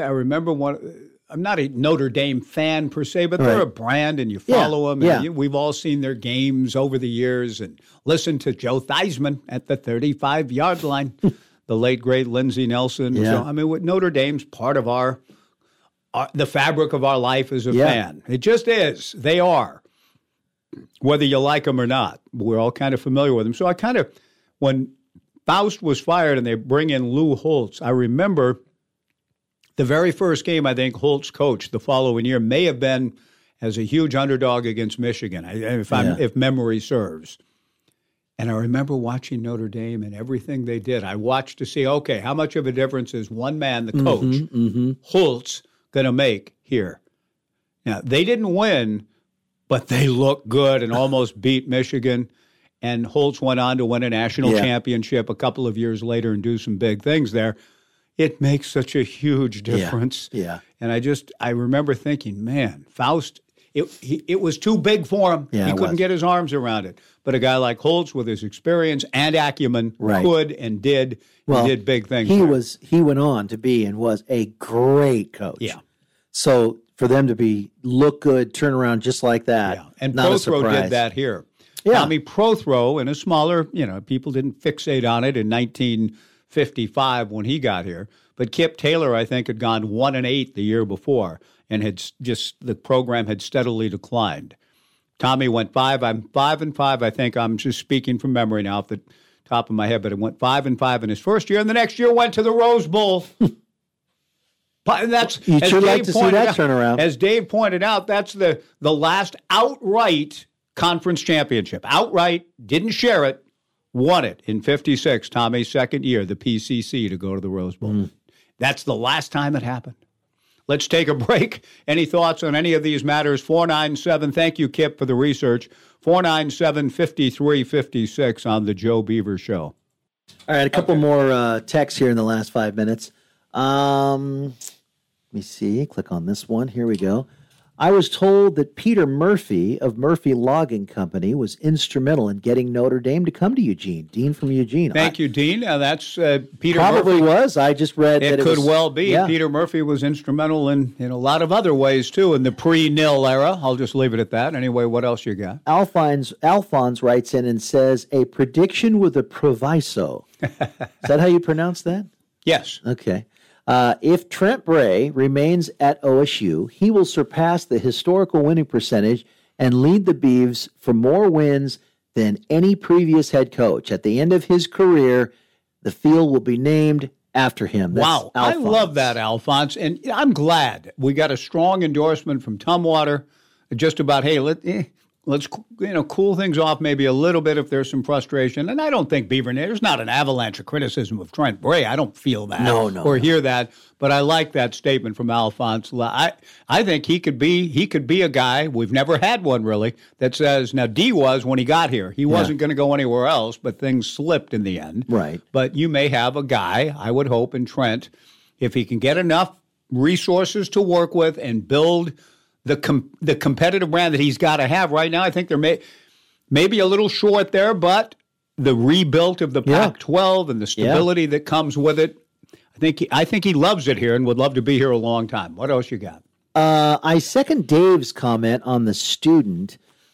I'm not a Notre Dame fan per se, but they're a brand, and you follow them. And we've all seen their games over the years, and listened to Joe Theismann at the 35-yard line, the late great Lindsey Nelson. Yeah. So, I mean, Notre Dame's part of the fabric of our life as a fan. It just is. They are. Whether you like them or not, we're all kind of familiar with them. So when Faust was fired and they bring in Lou Holtz, I remember the very first game I think Holtz coached the following year may have been as a huge underdog against Michigan, if memory serves. And I remember watching Notre Dame and everything they did. I watched to see, okay, how much of a difference is one man, the coach, Holtz, going to make here? Now, they didn't win, but they looked good and almost beat Michigan. And Holtz went on to win a national championship a couple of years later and do some big things there. It makes such a huge difference. Yeah. And I remember thinking, man, Faust, it was too big for him. Yeah, he couldn't get his arms around it. But a guy like Holtz with his experience and acumen could and did big things. He went on to be and was a great coach. Yeah. So for them to look good, turn around just like that. Yeah. And not Prothro did that here. Yeah. Tommy Prothro, in a smaller, people didn't fixate on it in 1955 when he got here. But Kip Taylor, I think, had gone 1-8 the year before and the program had steadily declined. Tommy went 5. I'm 5-5. I think I'm just speaking from memory now off the top of my head, but it went 5-5 in his first year, and the next year went to the Rose Bowl. And that's you'd sure like to see that turnaround. As Dave pointed out, that's the last outright conference championship. Outright, didn't share it, won it in 56, Tommy's second year, the PCC, to go to the Rose Bowl. That's the last time it happened. Let's take a break. Any thoughts on any of these matters? 497, thank you, Kip, for the research. 497-5356 on the Joe Beaver Show. All right, a couple more texts here in the last 5 minutes. Let me see. Click on this one. Here we go. I was told that Peter Murphy of Murphy Logging Company was instrumental in getting Notre Dame to come to Eugene. Dean from Eugene. Thank you, Dean. That's Peter probably Murphy. Was. I just read that it it could was, well be. Yeah. Peter Murphy was instrumental in a lot of other ways, too, in the pre-nil era. I'll just leave it at that. Anyway, what else you got? Alphonse writes in and says, a prediction with a proviso. Is that how you pronounce that? Yes. Okay. If Trent Bray remains at OSU, he will surpass the historical winning percentage and lead the Beavs for more wins than any previous head coach. At the end of his career, the field will be named after him. That's wow. Alphonse. I love that, Alphonse. And I'm glad we got a strong endorsement from Tumwater just about, hey, let's cool things off maybe a little bit if there's some frustration. And I don't think there's not an avalanche of criticism of Trent Bray. I don't feel that or hear that. But I like that statement from Alphonse. I think he could be a guy, we've never had one really, that says, now D was when he got here. He wasn't going to go anywhere else, but things slipped in the end. Right. But you may have a guy, I would hope, in Trent, if he can get enough resources to work with and build the competitive brand that he's got to have right now. I think there may be a little short there, but the rebuilt of the Pac-12 and the stability that comes with it, I think he loves it here and would love to be here a long time. What else you got? I second Dave's comment on the student.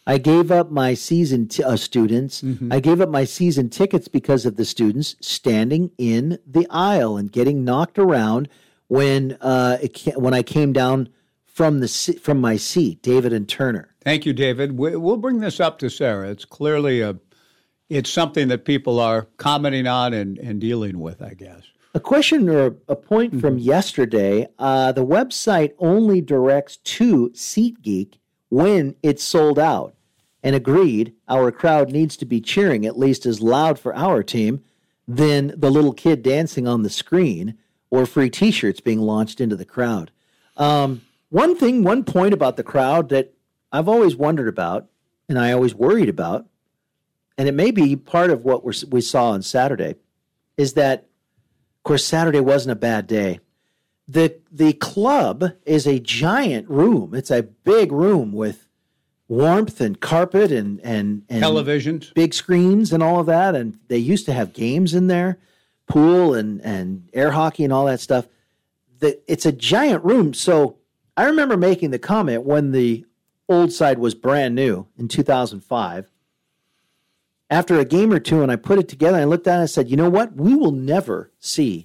I gave up my season students. Mm-hmm. I gave up my season tickets because of the students standing in the aisle and getting knocked around when I came down from my seat. David and Turner. Thank you, David. We'll bring this up to Sarah. It's clearly it's something that people are commenting on and dealing with, I guess. A question or a point from yesterday. The website only directs to SeatGeek when it's sold out, and agreed our crowd needs to be cheering at least as loud for our team than the little kid dancing on the screen or free T-shirts being launched into the crowd. One point about the crowd that I've always wondered about and I always worried about, and it may be part of what we saw on Saturday, is that, of course, Saturday wasn't a bad day. The club is a giant room. It's a big room with warmth and carpet and televisions, big screens and all of that. And they used to have games in there, pool and air hockey and all that stuff. It's a giant room. So I remember making the comment when the old side was brand new in 2005. After a game or two, and I put it together, I looked at it and I said, you know what? We will never see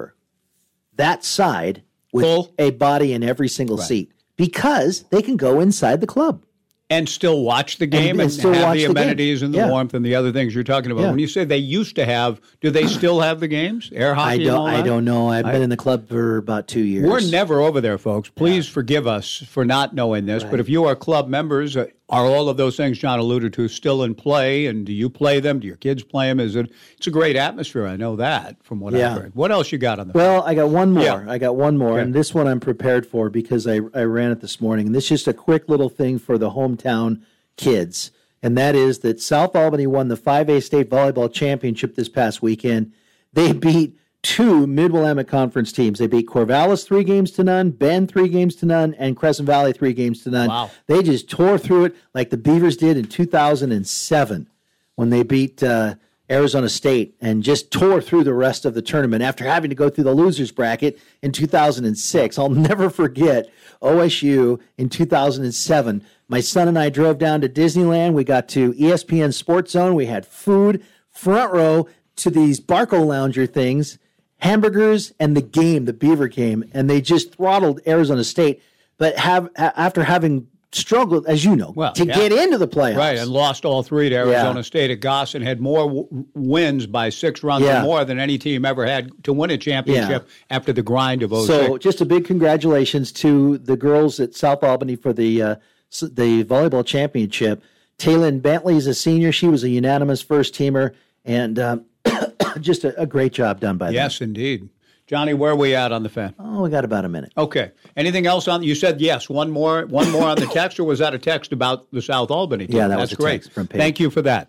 that side with full a body in every single seat, because they can go inside the club and still watch the game and still have watch the amenities and the warmth and the other things you're talking about. Yeah. When you say they used to have, do they still have the games? Air hockey and all that? I don't know. I've been in the club for about 2 years. We're never over there, folks. Please forgive us for not knowing this. Right. But if you are club members, are all of those things John alluded to still in play? And do you play them? Do your kids play them? It's a great atmosphere. I know that from what I've heard. What else you got on the Well, I got one more. Yeah. I got one more. Okay. And this one I'm prepared for because I ran it this morning. And this is just a quick little thing for the hometown kids. And that is that South Albany won the 5A state volleyball championship this past weekend. They beat 2 Mid-Willamette Conference teams. They beat Corvallis 3-0, Bend 3-0, and Crescent Valley 3-0. Wow. They just tore through it like the Beavers did in 2007 when they beat Arizona State and just tore through the rest of the tournament after having to go through the losers bracket in 2006. I'll never forget OSU in 2007. My son and I drove down to Disneyland. We got to ESPN Sports Zone. We had food, front row to these Barco Lounger things, hamburgers, and the game, the Beaver game, and they just throttled Arizona State. But after having struggled, as you know, to get into the playoffs. Right, and lost all 3 to Arizona State at Goss and had more wins by 6 runs or more than any team ever had to win a championship after the grind of 06. So just a big congratulations to the girls at South Albany for the volleyball championship. Taylin Bentley is a senior. She was a unanimous first-teamer, and just a great job done by them. Yes, indeed. Johnny, where are we at on the fan? Oh, we got about a minute. Okay. Anything else on? You said yes. One more on the text, or was that a text about the South Albany team? Yeah, that That's was a great. text from Paige. Thank you for that.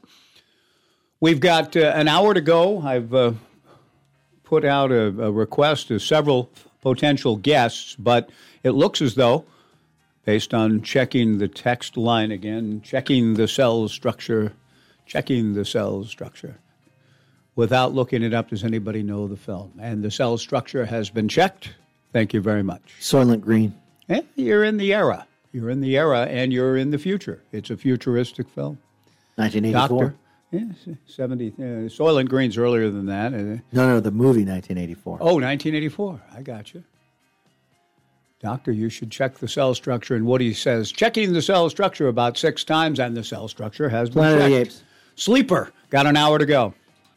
We've got an hour to go. I've put out a request to several potential guests, but it looks as though, based on checking the text line again, checking the cell structure. Without looking it up, does anybody know the film? And the cell structure has been checked. Thank you very much. Soylent Green. You're in the era. You're in the era, and you're in the future. It's a futuristic film. 1984. Doctor. Yeah, 70. Soylent Green's earlier than that. No, the movie 1984. Oh, 1984. I got you. Doctor, you should check the cell structure. And Woody says, checking the cell structure about 6 times, and the cell structure has been Planet of the checked. Apes. Sleeper. Got an hour to go.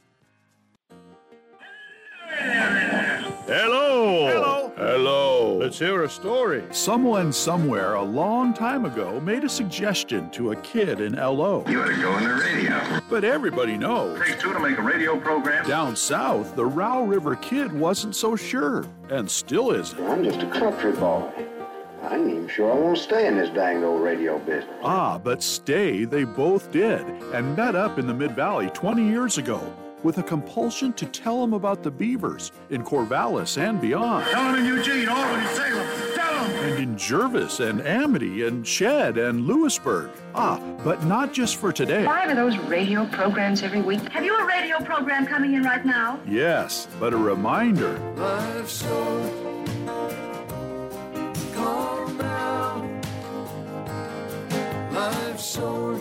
Hello. Let's hear a story. Someone somewhere a long time ago made a suggestion to a kid in LO. You ought to go on the radio. But everybody knows. Take 2 to make a radio program. Down south, the Row River Kid wasn't so sure, and still isn't. I'm just a country boy. I ain't even sure I want to stay in this dang old radio business. But stay they both did, and met up in the Mid-Valley 20 years ago, with a compulsion to tell them about the Beavers in Corvallis and beyond. Tell them in Eugene, Albany, Salem. Tell them. And in Jervis and Amity and Shed and Lewisburg. But not just for today. 5 of those radio programs every week. Have you a radio program coming in right now? Yes, but a reminder. Life's short. Calm down. Life's sort.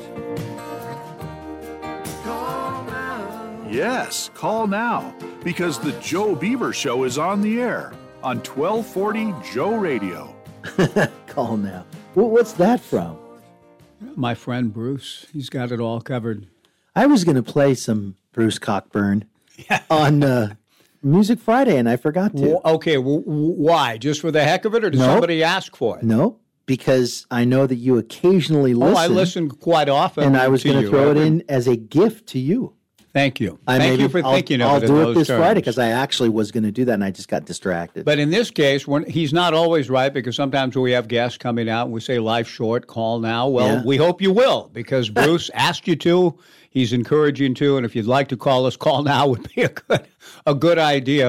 Call now. Yes, call now, because the Joe Beaver Show is on the air on 1240 Joe Radio. Call now. What's that from? My friend Bruce, he's got it all covered. I was going to play some Bruce Cockburn on Music Friday, and I forgot to. Okay, why? Just for the heck of it, or did somebody ask for it? No, because I know that you occasionally listen. Oh, I listen quite often. And I was going to throw it in as a gift to you. Thank you. Thank you for thinking of it. I'll do it in this those Friday terms. because I actually was going to do that, and I just got distracted. But in this case, he's not always right, because sometimes we have guests coming out and we say, life's short, call now. Well, we hope you will, because Bruce asked you to. He's encouraging to. And if you'd like to call us, call now would be a good idea.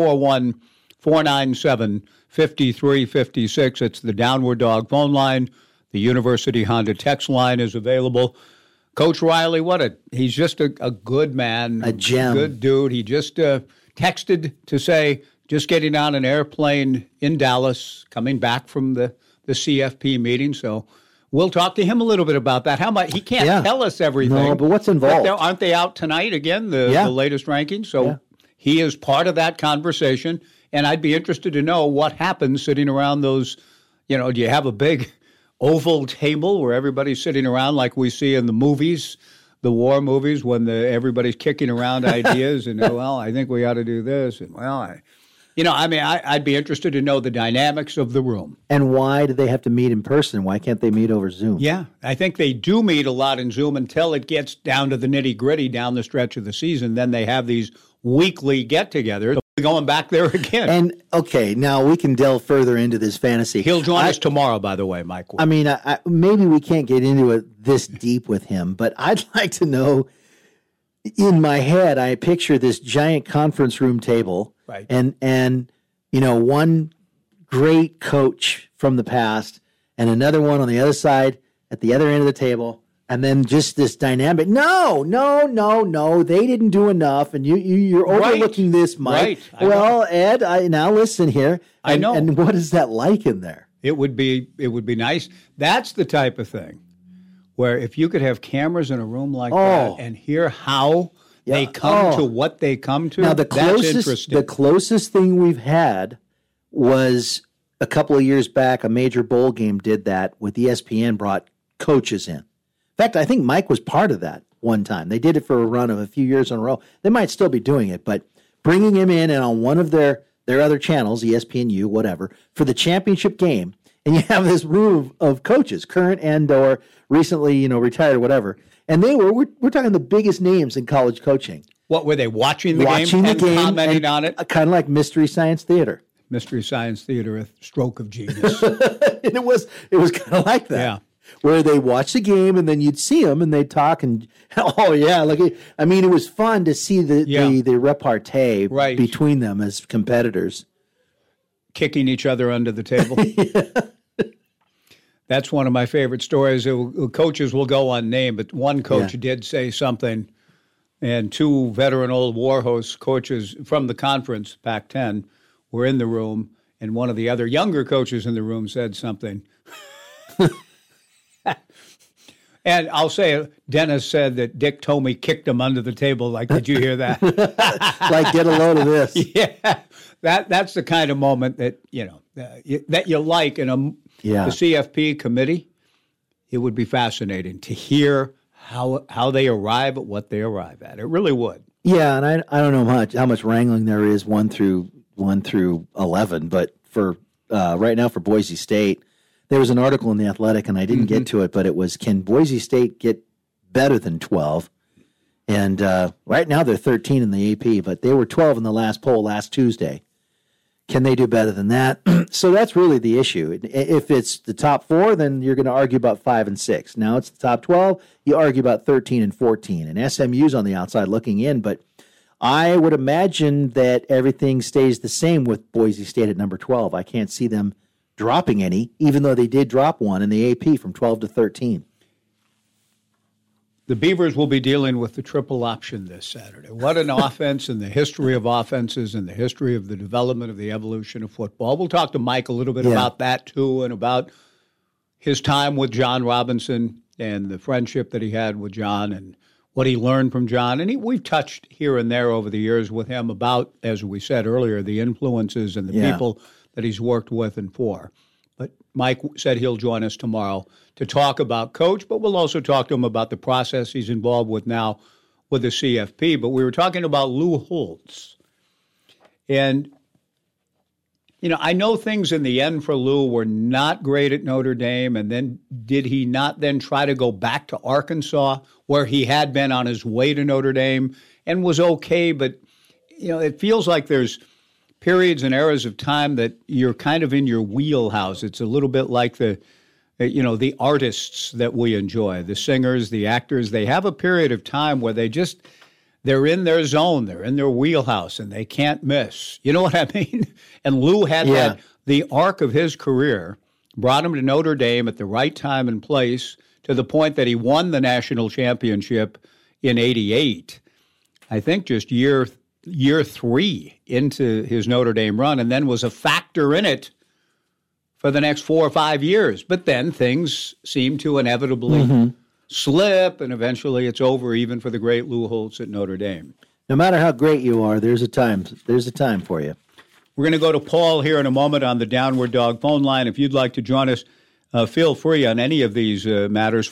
541-497-5356. It's the Downward Dog phone line. The University Honda text line is available. Coach Riley, he's just a good man. A gem. Good dude. He just texted to say, just getting on an airplane in Dallas, coming back from the CFP meeting. So we'll talk to him a little bit about that. How much he can't tell us everything. No, but what's involved? Aren't they out tonight again, the latest rankings? So he is part of that conversation. And I'd be interested to know what happens sitting around those, do you have a big oval table where everybody's sitting around like we see in the movies, the war movies, when everybody's kicking around ideas and, I think we ought to do this. And, I'd be interested to know the dynamics of the room. And why do they have to meet in person? Why can't they meet over Zoom? Yeah, I think they do meet a lot in Zoom until it gets down to the nitty-gritty down the stretch of the season. Then they have these weekly get-togethers. Going back there again. And, okay, now we can delve further into this fantasy. He'll join us tomorrow, by the way, Mike. I mean, maybe we can't get into it this deep with him, but I'd like to know, in my head, I picture this giant conference room table. Right. And one great coach from the past and another one on the other side at the other end of the table. And then just this dynamic. No. They didn't do enough, and you're overlooking this, Mike. Right. Well, Ed, now listen here. I know. And what is that like in there? It would be nice. That's the type of thing where if you could have cameras in a room like that and hear how they come to what they come to. Now that's interesting. The closest thing we've had was a couple of years back. A major bowl game did that with ESPN, brought coaches in. In fact, I think Mike was part of that one time. They did it for a run of a few years in a row. They might still be doing it, but bringing him in and on one of their other channels, ESPNU, whatever, for the championship game, and you have this room of coaches, current and or recently, retired or whatever, and we're talking the biggest names in college coaching. What were they watching the game and commenting on it? Kind of like Mystery Science Theater. Mystery Science Theater, a stroke of genius. And it was kind of like that. Yeah. Where they watch the game and then you'd see them and they'd talk and it was fun to see the repartee between them as competitors, kicking each other under the table. That's one of my favorite stories. Coaches will go unnamed, but one coach did say something, and two veteran old war host coaches from the conference, Pac-10, were in the room, and one of the other younger coaches in the room said something. And I'll say, Dennis said that Dick Tomey kicked him under the table. Like, did you hear that? Like, get a load of this. Yeah, that's the kind of moment that that you like in the CFP committee. It would be fascinating to hear how they arrive at what they arrive at. It really would. Yeah, and I don't know how much wrangling there is 1 through 11, but for right now for Boise State. There was an article in The Athletic, and I didn't get to it, but it was, can Boise State get better than 12? And right now they're 13 in the AP, but they were 12 in the last poll last Tuesday. Can they do better than that? So that's really the issue. If it's the top 4, then you're going to argue about 5 and 6. Now it's the top 12, you argue about 13 and 14. And SMU's on the outside looking in, but I would imagine that everything stays the same with Boise State at number 12. I can't see them dropping any, even though they did drop one in the AP from 12 to 13. The Beavers will be dealing with the triple option this Saturday. What an offense in the history of offenses and the history of the development of the evolution of football. We'll talk to Mike a little bit about that, too, and about his time with John Robinson. and the friendship that he had with John and what he learned from John. And we've touched here and there over the years with him about, as we said earlier, the influences and the people that he's worked with and for. But Mike said he'll join us tomorrow to talk about Coach, but we'll also talk to him about the process he's involved with now with the CFP. But we were talking about Lou Holtz. And, I know things in the end for Lou were not great at Notre Dame. And then did he not then try to go back to Arkansas, where he had been on his way to Notre Dame and was okay? But, it feels like there's periods and eras of time that you're kind of in your wheelhouse. It's a little bit like the artists that we enjoy, the singers, the actors. They have a period of time where they're in their zone, they're in their wheelhouse, and they can't miss. You know what I mean? And Lou had that. The arc of his career brought him to Notre Dame at the right time and place, to the point that he won the national championship in '88. I think just year 3 into his Notre Dame run, and then was a factor in it for the next 4 or 5 years. But then things seem to inevitably slip, and eventually it's over, even for the great Lou Holtz at Notre Dame. No matter how great you are, there's a time for you. We're going to go to Paul here in a moment on the Downward Dog phone line. If you'd like to join us, feel free on any of these matters.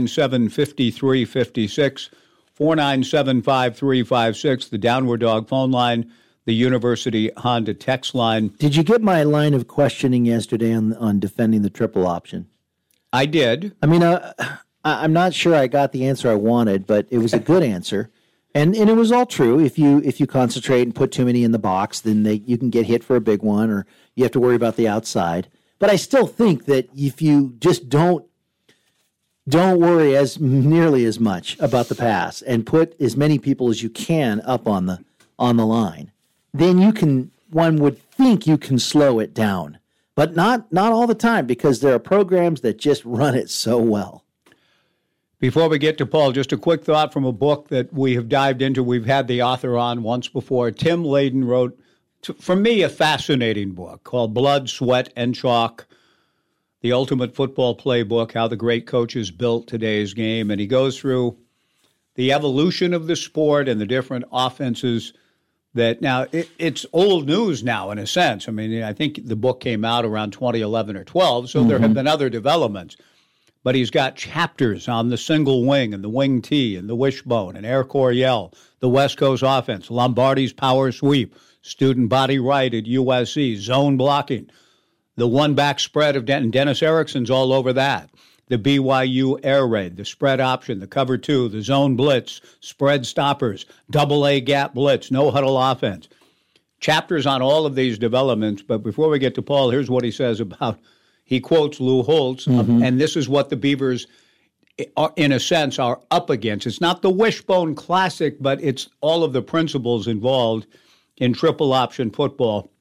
497-5356, 497-5356, the Downward Dog phone line, the University Honda text line. Did you get my line of questioning yesterday on defending the triple option? I did. I mean, I'm not sure I got the answer I wanted, but it was a good answer. And it was all true. If you concentrate and put too many in the box, then you can get hit for a big one, or you have to worry about the outside. But I still think that if you just don't worry as nearly as much about the pass and put as many people as you can up on the line, then one would think you can slow it down. But not all the time, because there are programs that just run it so well. Before we get to Paul, just a quick thought from a book that we have dived into. We've had the author on once before. Tim Layden wrote, for me, a fascinating book called Blood, Sweat, and Chalk, The Ultimate Football Playbook, How the Great Coaches Built Today's Game. And he goes through the evolution of the sport and the different offenses that now it's old news now, in a sense. I mean, I think the book came out around 2011 or 12, so there have been other developments. But he's got chapters on the single wing and the wing T and the wishbone and Air Coryell, the West Coast offense, Lombardi's power sweep, student body right at USC, zone blocking, the one-back spread of Dennis Erickson's all over that, the BYU air raid, the spread option, the cover two, the zone blitz, spread stoppers, double-A gap blitz, no-huddle offense. Chapters on all of these developments. But before we get to Paul, here's what he says about. He quotes Lou Holtz, and this is what the Beavers, in a sense, are up against. It's not the wishbone classic, but it's all of the principles involved in triple option football.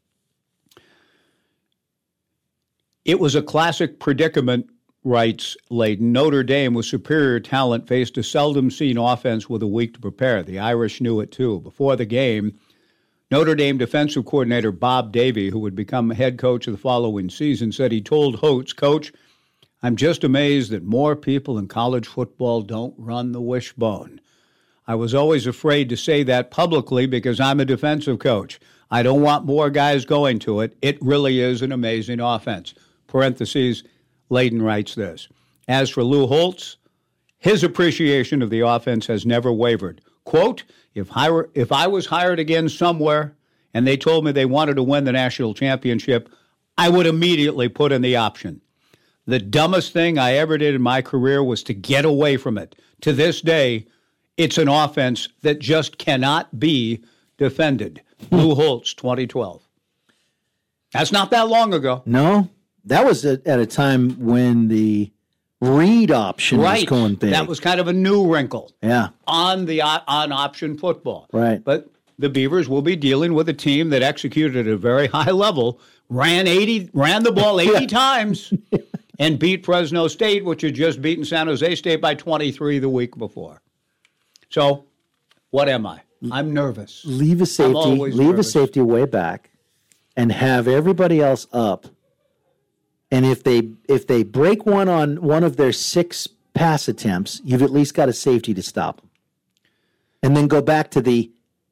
It was a classic predicament, writes Layden. Notre Dame, with superior talent, faced a seldom-seen offense with a week to prepare. The Irish knew it, too. Before the game, Notre Dame defensive coordinator Bob Davie, who would become head coach of the following season, said he told Holtz, "Coach, I'm just amazed that more people in college football don't run the wishbone. I was always afraid to say that publicly because I'm a defensive coach. I don't want more guys going to it. It really is an amazing offense." Parentheses, Layden writes this. As for Lou Holtz, his appreciation of the offense has never wavered. Quote, if I was hired again somewhere and they told me they wanted to win the national championship, I would immediately put in the option. The dumbest thing I ever did in my career was to get away from it. To this day, it's an offense that just cannot be defended. Lou Holtz, 2012. That's not that long ago. No, that was at a time when the read option was going big. That was kind of a new wrinkle. Yeah. On option football. Right. But the Beavers will be dealing with a team that executed at a very high level, ran the ball 80 times, and beat Fresno State, which had just beaten San Jose State by 23 the week before. So, what am I? I'm nervous. Leave a safety way back and have everybody else up. And if they break one on one of their 6 pass attempts, you've at least got a safety to stop them. And then go back to the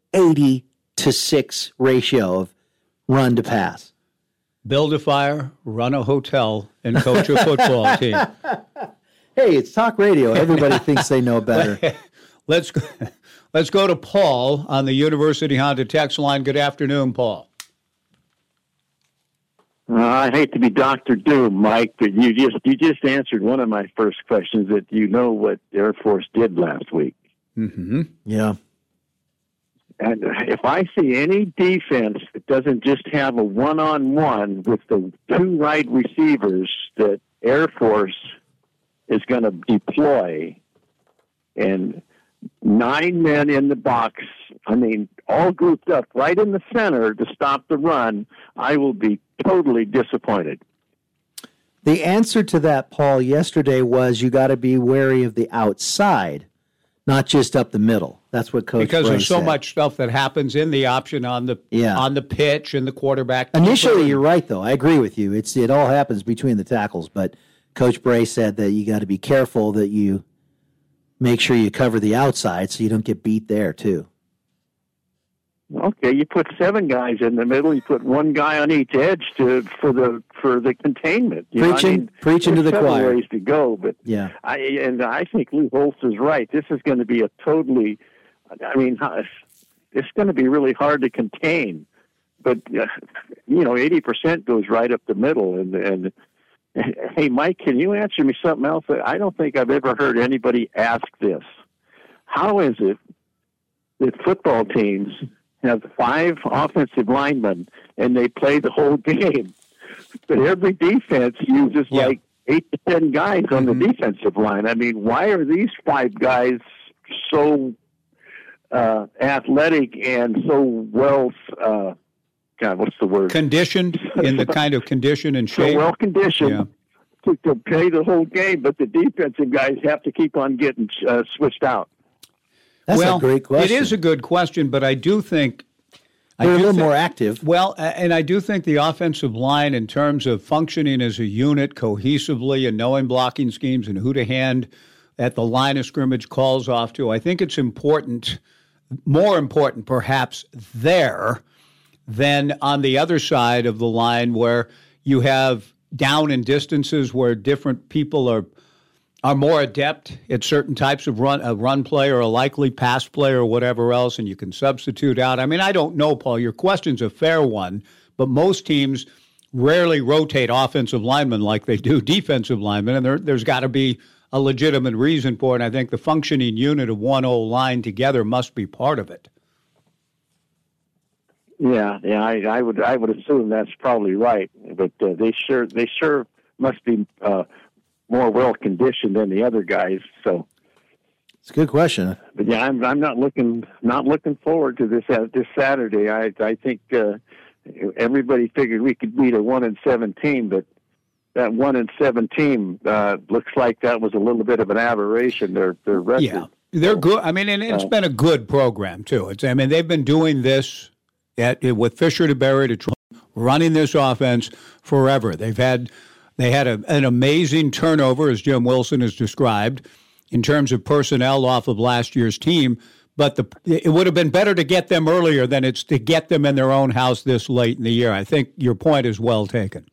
80-6 ratio of run to pass. Build a fire, run a hotel, and coach a football team. Hey, it's talk radio. Everybody thinks they know better. Let's go to Paul on the University Honda text line. Good afternoon, Paul. I hate to be Dr. Doom, Mike, but you just answered one of my first questions, that you know what Air Force did last week. Mm-hmm. Yeah. And if I see any defense that doesn't just have a one-on-one with the two right receivers that Air Force is going to deploy, and 9 men in the box, all grouped up right in the center to stop the run, I will be totally disappointed. The answer to that, Paul, yesterday was you got to be wary of the outside, not just up the middle. That's what Coach Because Bray there's so said. much stuff that happens in the option on the pitch and the quarterback. Initially, you're right, though. I agree with you. It all happens between the tackles, but Coach Bray said that you got to be careful that you make sure you cover the outside so you don't get beat there, too. Okay, you put 7 guys in the middle. You put 1 guy on each edge for the containment. Preaching to the choir. Ways to go, but yeah, I think Lou Holtz is right. This is going to be it's going to be really hard to contain. But 80% goes right up the middle. And hey, Mike, can you answer me something else? I don't think I've ever heard anybody ask this. How is it that football teams have 5 offensive linemen and they play the whole game, but every defense uses like 8 to 10 guys on the defensive line? Why are these 5 guys so athletic and so well, what's the word? Conditioned, in the kind of condition and shape. So well conditioned to play the whole game, but the defensive guys have to keep on getting switched out. That's a great question. It is a good question, but I do think they're a little more active. Well, and I do think the offensive line, in terms of functioning as a unit cohesively and knowing blocking schemes and who to hand at the line of scrimmage calls off to, I think it's important, more important perhaps there than on the other side of the line where you have down and distances where different people are more adept at certain types of a run play or a likely pass play or whatever else, and you can substitute out. I don't know, Paul. Your question's a fair one, but most teams rarely rotate offensive linemen like they do defensive linemen, and there's got to be a legitimate reason for it. And I think the functioning unit of one O-line together must be part of it. Yeah, I would assume that's probably right, but they sure must be more well conditioned than the other guys. So it's a good question. But yeah, I'm not looking forward to this Saturday. I think everybody figured we could beat a 1-7 team, but that 1-7 team looks like that was a little bit of an aberration. Their record. Yeah, they're good. And it's been a good program too. They've been doing this with Fisher to Berry to Trump, running this offense forever. They had an amazing turnover, as Jim Wilson has described, in terms of personnel off of last year's team. But it would have been better to get them earlier than it's to get them in their own house this late in the year. I think your point is well taken.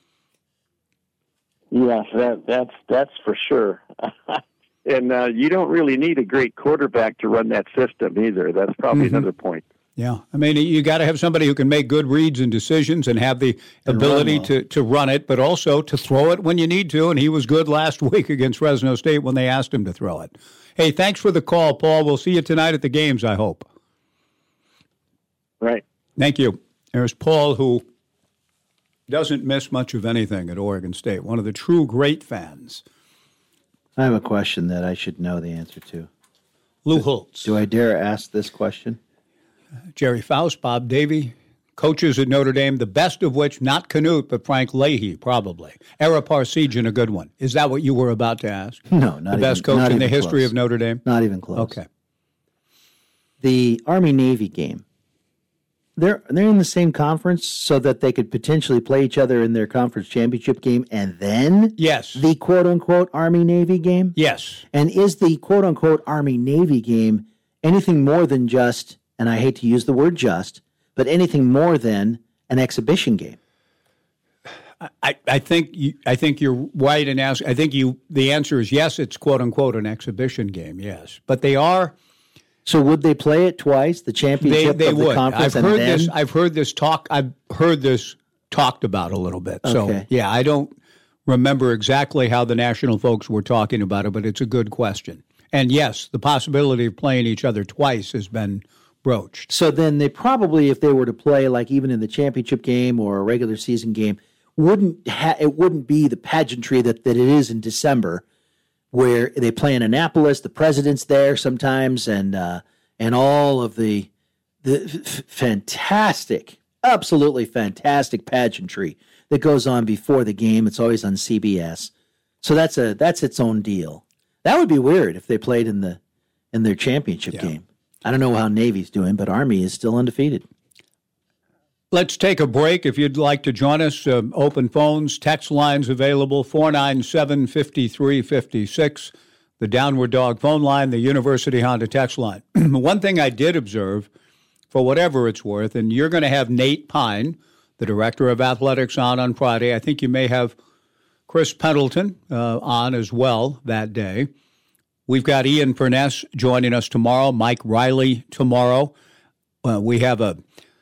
Yes, that's for sure. And you don't really need a great quarterback to run that system either. That's probably another point. Yeah. You got to have somebody who can make good reads and decisions and have the ability to run it, but also to throw it when you need to. And he was good last week against Fresno State when they asked him to throw it. Hey, thanks for the call, Paul. We'll see you tonight at the games, I hope. Right. Thank you. There's Paul, who doesn't miss much of anything at Oregon State, one of the true great fans. I have a question that I should know the answer to. Lou Holtz. Do I dare ask this question? Jerry Faust, Bob Davie, coaches at Notre Dame, the best of which, not Canute, but Frank Leahy, probably. Ara Parseghian, a good one. Is that what you were about to ask? No, not the best coach in the history of Notre Dame? Not even close. Okay. The Army-Navy game, they're in the same conference so that they could potentially play each other in their conference championship game and then Yes. the quote-unquote Army-Navy game? Yes. And is the quote-unquote Army-Navy game anything more than just, and I hate to use the word just, but anything more than an exhibition game? I think you're right in asking. I think the answer is yes. It's quote unquote an exhibition game. Yes, but they are. So would they play it twice? The championship They of the would. conference. I've heard and then? this. I've heard this talked about a little bit. So Okay. yeah, I don't remember exactly how the national folks were talking about it, but it's a good question. And yes, the possibility of playing each other twice has been broached. So then they probably, if they were to play like even in the championship game or a regular season game, it wouldn't be the pageantry that it is in December, where they play in Annapolis, the president's there sometimes, and all of the fantastic, absolutely fantastic pageantry that goes on before the game. It's always on CBS, so that's its own deal. That would be weird if they played in their championship game. I don't know how Navy's doing, but Army is still undefeated. Let's take a break. If you'd like to join us, open phones, text lines available, 497-5356, the Downward Dog phone line, the University Honda text line. One thing I did observe, for whatever it's worth, and you're going to have Nate Pine, the Director of Athletics, on Friday. I think you may have Chris Pendleton on as well that day. We've got Ian Furness joining us tomorrow, Mike Riley tomorrow. We have a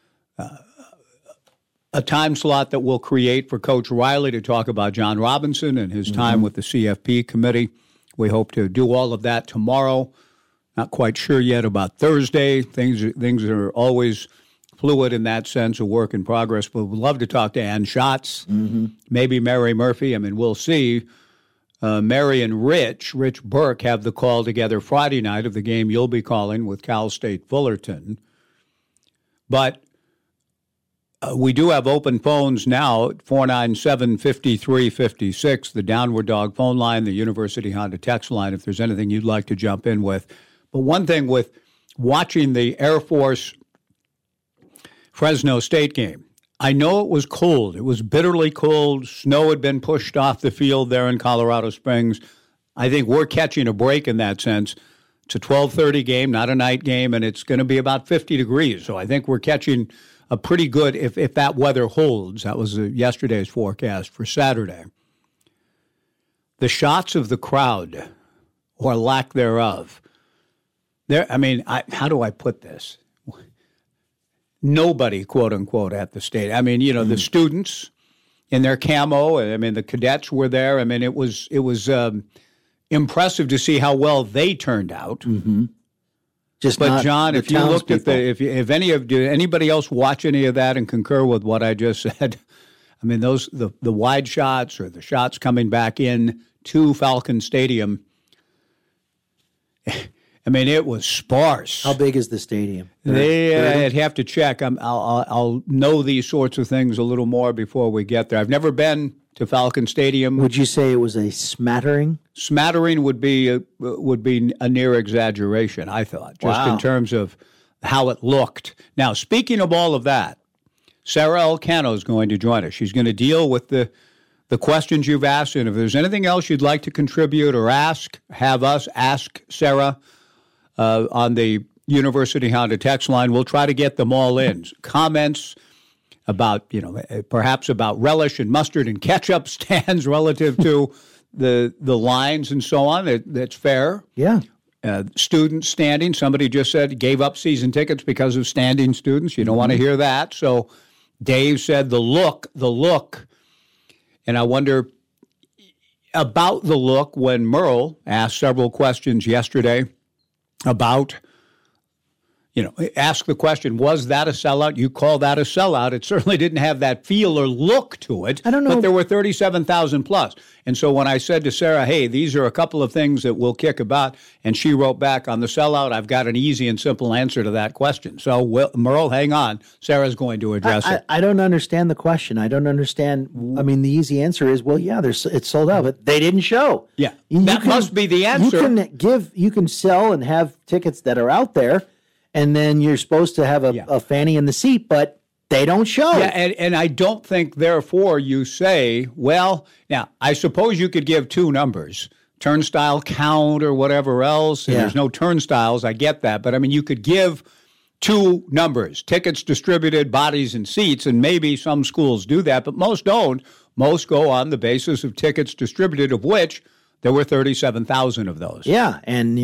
time slot that we'll create for Coach Riley to talk about John Robinson and his time with the CFP committee. We hope to do all of that tomorrow. Not quite sure yet about Thursday. Things are always fluid in that sense, a work in progress. But we'd love to talk to Ann Schatz, maybe Mary Murphy. I mean, we'll see. Mary and Rich Burke have the call together Friday night of the game you'll be calling with Cal State Fullerton. But we do have open phones now at 497-5356, the Downward Dog phone line, the University Honda text line, if there's anything you'd like to jump in with. But one thing with watching the Air Force Fresno State game, I know it was cold. It was bitterly cold. Snow had been pushed off the field there in Colorado Springs. I think we're catching a break in that sense. It's a 12:30 game, not a night game, and it's going to be about 50 degrees. So I think we're catching a pretty good, if that weather holds. That was yesterday's forecast for Saturday. The shots of the crowd, or lack thereof, how do I put this? Nobody, quote unquote, at the state. I mean, the students in their camo. I mean, the cadets were there. I mean, it was impressive to see how well they turned out. Mm-hmm. But John, if you looked at did anybody else watch any of that and concur with what I just said? I mean, the wide shots or the shots coming back in to Falcon Stadium. I mean, it was sparse. How big is the stadium? I'd have to check. I'll know these sorts of things a little more before we get there. I've never been to Falcon Stadium. Would you say it was a smattering? Smattering would be a near exaggeration, I thought, just in terms of how it looked. Now, speaking of all of that, Sarah Elcano is going to join us. She's going to deal with the questions you've asked, and if there's anything else you'd like to contribute or have us ask Sarah on the University Honda text line, we'll try to get them all in. Comments about, perhaps about relish and mustard and ketchup stands relative to the lines and so on. That's fair. Yeah. Students standing. Somebody just said gave up season tickets because of standing students. You don't want to hear that. So Dave said the look. And I wonder about the look when Merle asked several questions yesterday about, ask the question, was that a sellout? You call that a sellout. It certainly didn't have that feel or look to it. I don't know. But there were 37,000 plus. And so when I said to Sarah, hey, these are a couple of things that we'll kick about, and she wrote back on the sellout, I've got an easy and simple answer to that question. So, Merle, hang on. Sarah's going to address it. I don't understand the question. I don't understand. I mean, the easy answer is, well, yeah, it's sold out, but they didn't show. Yeah, that must be the answer. You can sell and have tickets that are out there, and then you're supposed to have a fanny in the seat, but they don't show. Yeah, and I don't think, therefore, you say, well, now, I suppose you could give two numbers, turnstile count or whatever else. And there's no turnstiles. I get that. But, I mean, you could give two numbers, tickets distributed, bodies and seats, and maybe some schools do that, but most don't. Most go on the basis of tickets distributed, of which there were 37,000 of those. Yeah, and,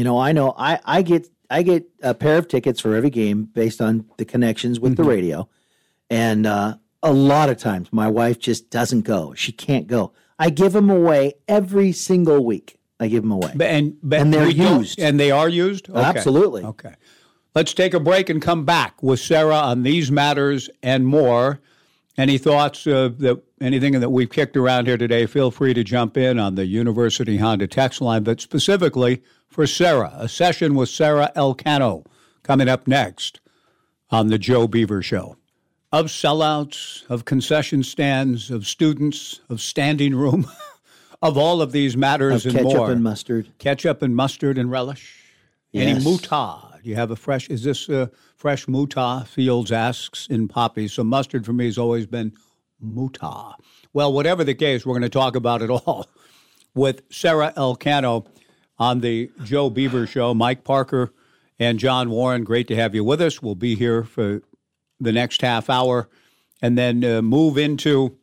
I get a pair of tickets for every game based on the connections with the radio. And a lot of times my wife just doesn't go. She can't go. I give them away every single week. I give them away. And they're used. And they are used? Okay. Absolutely. Okay. Let's take a break and come back with Sarah on these matters and more. Any thoughts, anything that we've kicked around here today, feel free to jump in on the University Honda text line. But specifically for Sarah, a session with Sarah Elcano coming up next on the Joe Beaver Show. Of sellouts, of concession stands, of students, of standing room, of all of these matters and more. Ketchup and mustard. Ketchup and mustard and relish. Yes. Any moutarde? Do you have is this fresh moutarde? Fields asks in Poppy. So mustard for me has always been moutarde. Well, whatever the case, we're going to talk about it all with Sarah Elcano on the Joe Beaver Show. Mike Parker and John Warren, great to have you with us. We'll be here for the next half hour, and then move into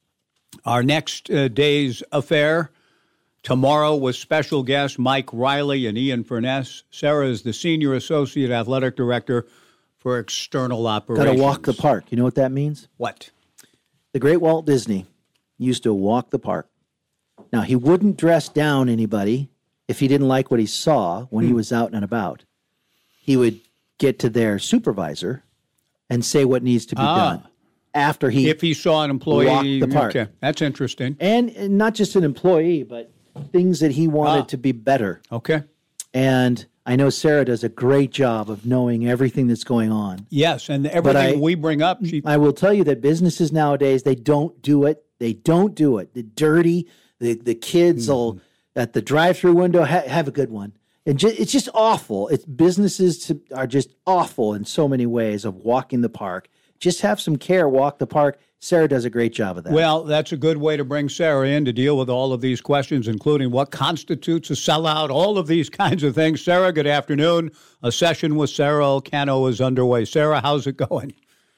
our next day's affair. Tomorrow with special guests Mike Riley and Ian Furness. Sarah is the Senior Associate Athletic Director for External Operations. Got to walk the park. You know what that means? What? The great Walt Disney used to walk the park. Now, he wouldn't dress down anybody if he didn't like what he saw when he was out and about. He would get to their supervisor and say what needs to be done after if he saw an employee walked the park. Okay, that's interesting. And not just an employee, but things that he wanted to be better. Okay. And I know Sarah does a great job of knowing everything that's going on. Yes, and everything we bring up. I will tell you that businesses nowadays, they don't do it. They don't do it. The dirty, the kids will, at the drive-through window, have a good one. And it's just awful. Businesses are just awful in so many ways of walking the park. Just have some care, walk the park. Sarah does a great job of that. Well, that's a good way to bring Sarah in to deal with all of these questions, including what constitutes a sellout, all of these kinds of things. Sarah, good afternoon. A session with Sarah Elcano is underway. Sarah, how's it going?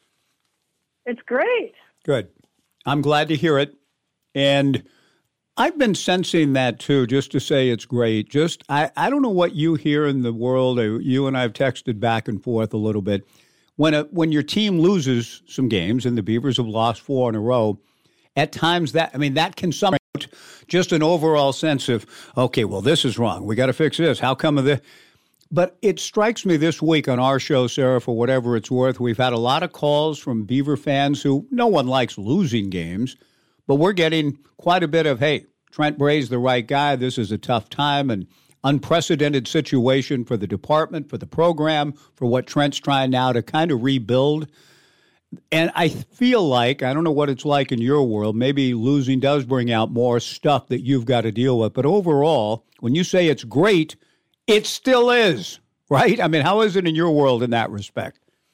It's great. Good. I'm glad to hear it. And I've been sensing that, too, just to say it's great. I don't know what you hear in the world. You and I have texted back and forth a little bit. When your team loses some games, and the Beavers have lost 4 in a row, at times that can sum out just an overall sense of, okay, well, this is wrong. We got to fix this. How come this? But it strikes me this week on our show, Sarah, for whatever it's worth, we've had a lot of calls from Beaver fans who no one likes losing games, but we're getting quite a bit of, hey, Trent Bray's the right guy. This is a tough time and unprecedented situation for the department, for the program, for what Trent's trying now to kind of rebuild. And I feel like, I don't know what it's like in your world, maybe losing does bring out more stuff that you've got to deal with. But overall, when you say it's great, it still is, right? I mean, how is it in your world in that respect?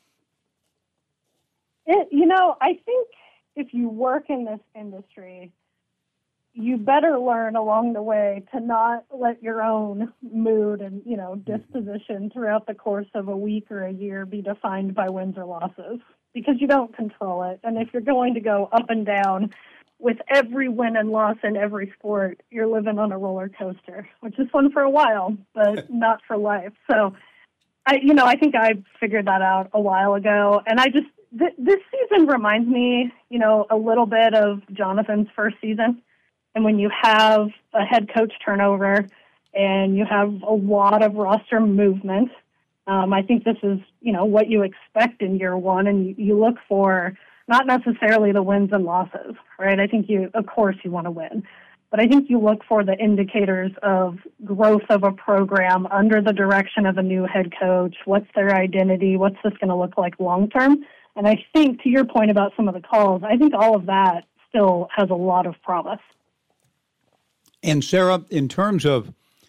I think if you work in this industry, you better learn along the way to not let your own mood and, disposition throughout the course of a week or a year be defined by wins or losses, because you don't control it. And if you're going to go up and down with every win and loss in every sport, you're living on a roller coaster, which is fun for a while, but not for life. So, I think I figured that out a while ago. And this season reminds me, a little bit of Jonathan's first season. And when you have a head coach turnover and you have a lot of roster movement, I think this is, what you expect in year one. And you look for not necessarily the wins and losses, right? I think of course you want to win. But I think you look for the indicators of growth of a program under the direction of a new head coach. What's their identity? What's this going to look like long term? And I think, to your point about some of the calls, I think all of that still has a lot of promise. And Sarah, in terms of,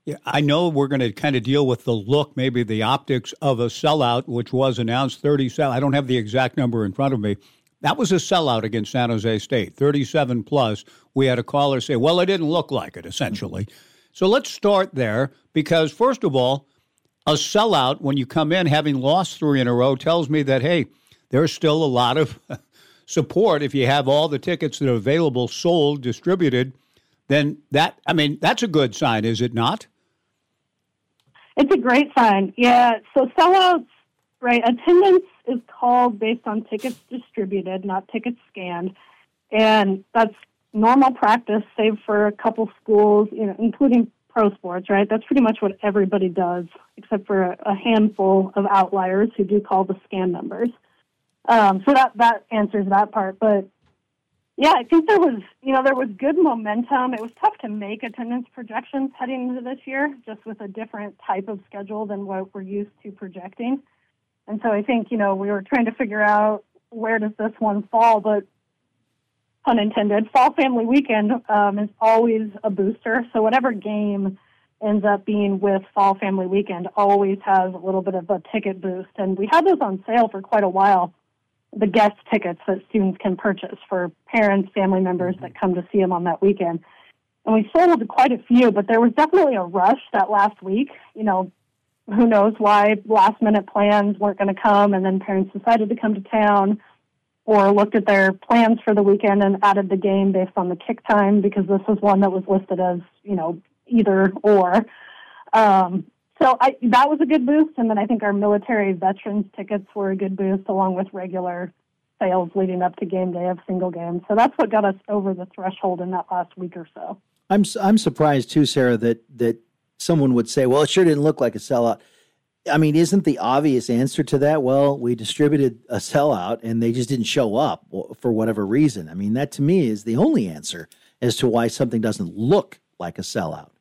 Yeah, I know we're going to kind of deal with the look, maybe the optics of a sellout, which was announced 37. I don't have the exact number in front of me. That was a sellout against San Jose State, 37 plus. We had a caller say, well, it didn't look like it, essentially. So let's start there because, first of all, a sellout, when you come in having lost 3 in a row, tells me that, hey, there's still a lot of support. If you have all the tickets that are available, sold, distributed, then that's a good sign, is it not? It's a great sign. Yeah. So sellouts, right? Attendance is called based on tickets distributed, not tickets scanned. And that's normal practice, save for a couple schools, including pro sports, right? That's pretty much what everybody does, except for a handful of outliers who do call the scan numbers. So that answers that part. But yeah, I think there was good momentum. It was tough to make attendance projections heading into this year, just with a different type of schedule than what we're used to projecting. And so I think, we were trying to figure out where does this one fall, but pun intended, Fall Family Weekend is always a booster. So whatever game ends up being with Fall Family Weekend always has a little bit of a ticket boost. And we had those on sale for quite a while, the guest tickets that students can purchase for parents, family members that come to see them on that weekend. And we sold quite a few, but there was definitely a rush that last week. Who knows why last-minute plans weren't going to come, and then parents decided to come to town or looked at their plans for the weekend and added the game based on the kick time because this was one that was listed as, either or. So that was a good boost, and then I think our military veterans tickets were a good boost along with regular sales leading up to game day of single games. So that's what got us over the threshold in that last week or so. I'm surprised too, Sarah, that someone would say, well, it sure didn't look like a sellout. I mean, isn't the obvious answer to that, well, we distributed a sellout and they just didn't show up for whatever reason? I mean, that to me is the only answer as to why something doesn't look like a sellout.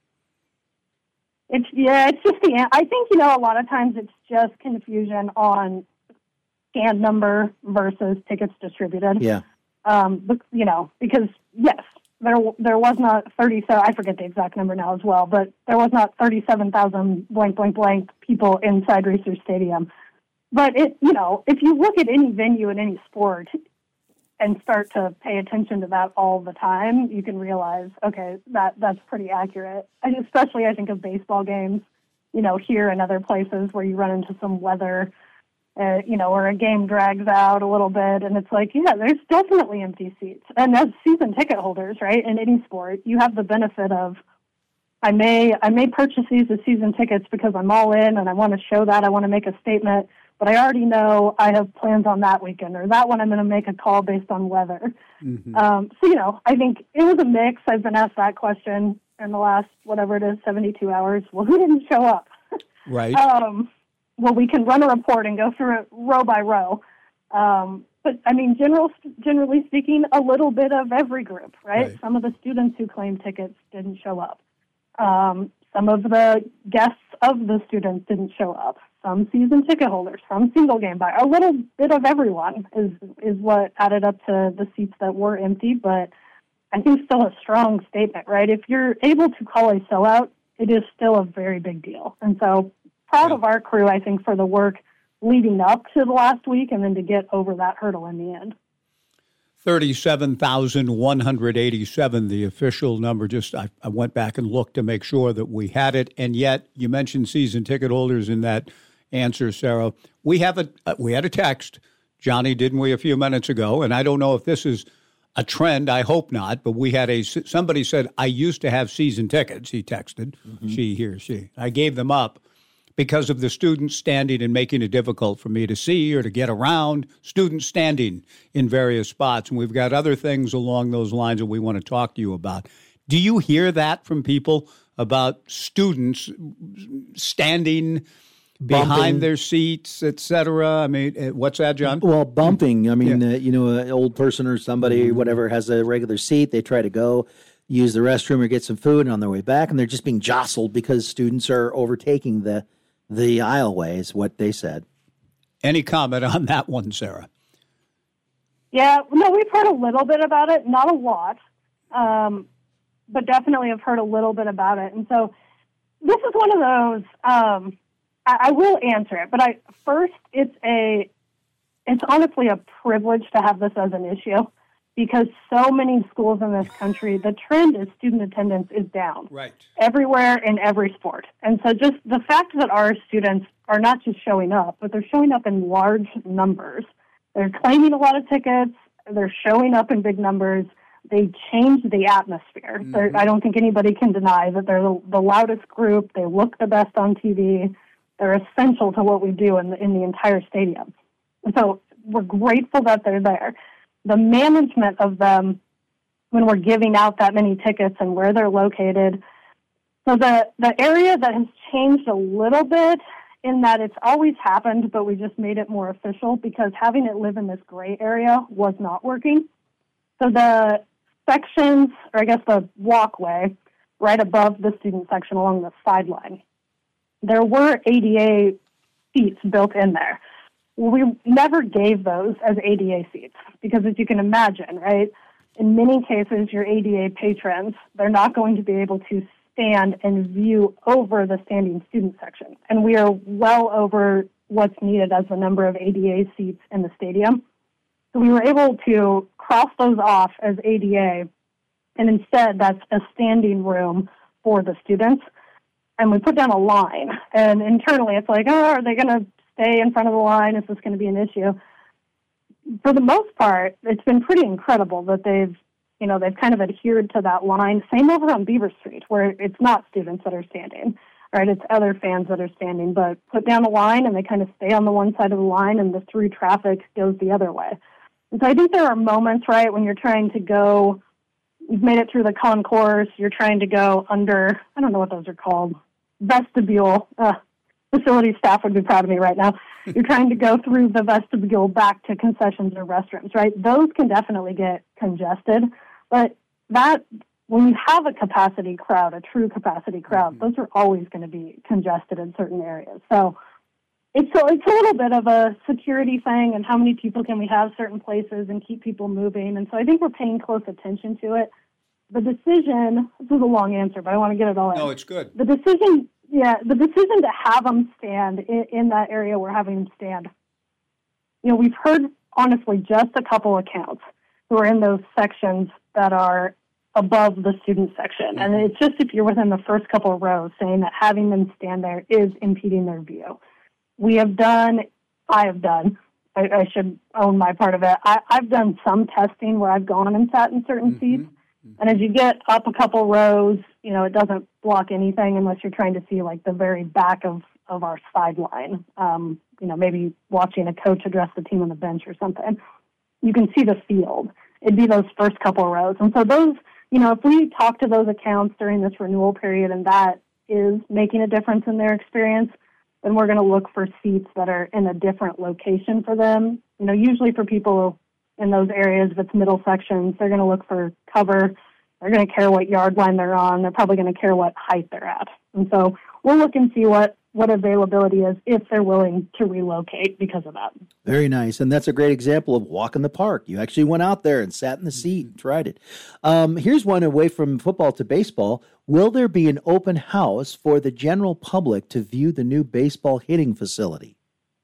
It's just I think, a lot of times it's just confusion on scan number versus tickets distributed. Yeah. Because yes, there was not 37, I forget the exact number now as well, but there was not 37,000 blank, blank, blank people inside Research Stadium. But if you look at any venue in any sport and start to pay attention to that all the time, you can realize, okay, that's pretty accurate. And especially I think of baseball games, here and other places where you run into some weather, or a game drags out a little bit, and it's like, yeah, there's definitely empty seats. And as season ticket holders, right, in any sport, you have the benefit of, I may purchase these as season tickets because I'm all in and I want to show that, I want to make a statement, but I already know I have plans on that weekend, or that one I'm going to make a call based on weather. Mm-hmm. I think it was a mix. I've been asked that question in the last, 72 hours. Well, who didn't show up? Right. Well, we can run a report and go through it row by row. But, I mean, generally speaking, a little bit of every group, right? Some of the students who claimed tickets didn't show up. Some of the guests of the students didn't show up. Some season ticket holders, some single game buyer. A little bit of everyone is what added up to the seats that were empty, but I think still a strong statement, right? If you're able to call a sellout, it is still a very big deal. And so proud of our crew, I think, for the work leading up to the last week and then to get over that hurdle in the end. 37,187, the official number. I went back and looked to make sure that we had it. And yet, you mentioned season ticket holders in that answer, Sarah. We had a text, Johnny, didn't we, a few minutes ago? And I don't know if this is a trend. I hope not. But we had somebody said, I used to have season tickets. He texted, she. I gave them up because of the students standing and making it difficult for me to see or to get around, students standing in various spots. And we've got other things along those lines that we want to talk to you about. Do you hear that from people about students standing behind their seats, et cetera? I mean, what's that, John? Well, bumping. I mean, an old person or somebody, whatever, has a regular seat. They try to go use the restroom or get some food on their way back, and they're just being jostled because students are overtaking the aisleway, is what they said. Any comment on that one, Sarah? Yeah, no, we've heard a little bit about it, not a lot, but definitely have heard a little bit about it. And so this is one of those. I will answer it, but it's honestly a privilege to have this as an issue, because so many schools in this country, the trend is student attendance is down. Right. Everywhere in every sport. And so just the fact that our students are not just showing up, but they're showing up in large numbers. They're claiming a lot of tickets. They're showing up in big numbers. They change the atmosphere. Mm-hmm. I don't think anybody can deny that they're the loudest group. They look the best on TV. They're essential to what we do in the entire stadium. And so we're grateful that they're there. The management of them, when we're giving out that many tickets and where they're located. So the area that has changed a little bit in that it's always happened, but we just made it more official, because having it live in this gray area was not working. So the sections, or I guess the walkway right above the student section along the sideline, there were ADA seats built in there. We never gave those as ADA seats because, as you can imagine, right, in many cases, your ADA patrons, they're not going to be able to stand and view over the standing student section. And we are well over what's needed as the number of ADA seats in the stadium. So we were able to cross those off as ADA, and instead that's a standing room for the students. And we put down a line, and internally it's like, oh, are they going to stay in front of the line? Is this going to be an issue? For the most part, it's been pretty incredible that they've kind of adhered to that line. Same over on Beaver Street, where it's not students that are standing, right? It's other fans that are standing, but put down a line and they kind of stay on the one side of the line and the through traffic goes the other way. And so I think there are moments, right, when you're trying to go, you've made it through the concourse, you're trying to go under, I don't know what those are called, vestibule. Facility staff would be proud of me right now. You're trying to go through the vestibule back to concessions or restrooms, right? Those can definitely get congested. But that, when you have a capacity crowd, a true capacity crowd, those are always going to be congested in certain areas. So it's a little bit of a security thing, and how many people can we have certain places and keep people moving. And so I think we're paying close attention to it. The decision, this is a long answer, but I want to get it all in. No, it's good. The decision to have them stand in that area we're having them stand, we've heard, honestly, just a couple accounts who are in those sections that are above the student section. And it's just if you're within the first couple of rows saying that having them stand there is impeding their view. I should own my part of it. I've done some testing where I've gone and sat in certain seats. And as you get up a couple rows, it doesn't block anything unless you're trying to see like the very back of our sideline. Maybe watching a coach address the team on the bench or something. You can see the field. It'd be those first couple rows. And so those, if we talk to those accounts during this renewal period and that is making a difference in their experience, then we're going to look for seats that are in a different location for them. Usually for people in those areas, if it's middle sections, they're going to look for cover. They're going to care what yard line they're on. They're probably going to care what height they're at. And so we'll look and see what availability is if they're willing to relocate because of that. Very nice. And that's a great example of walk in the park. You actually went out there and sat in the seat and tried it. Here's one away from football to baseball. Will there be an open house for the general public to view the new baseball hitting facility?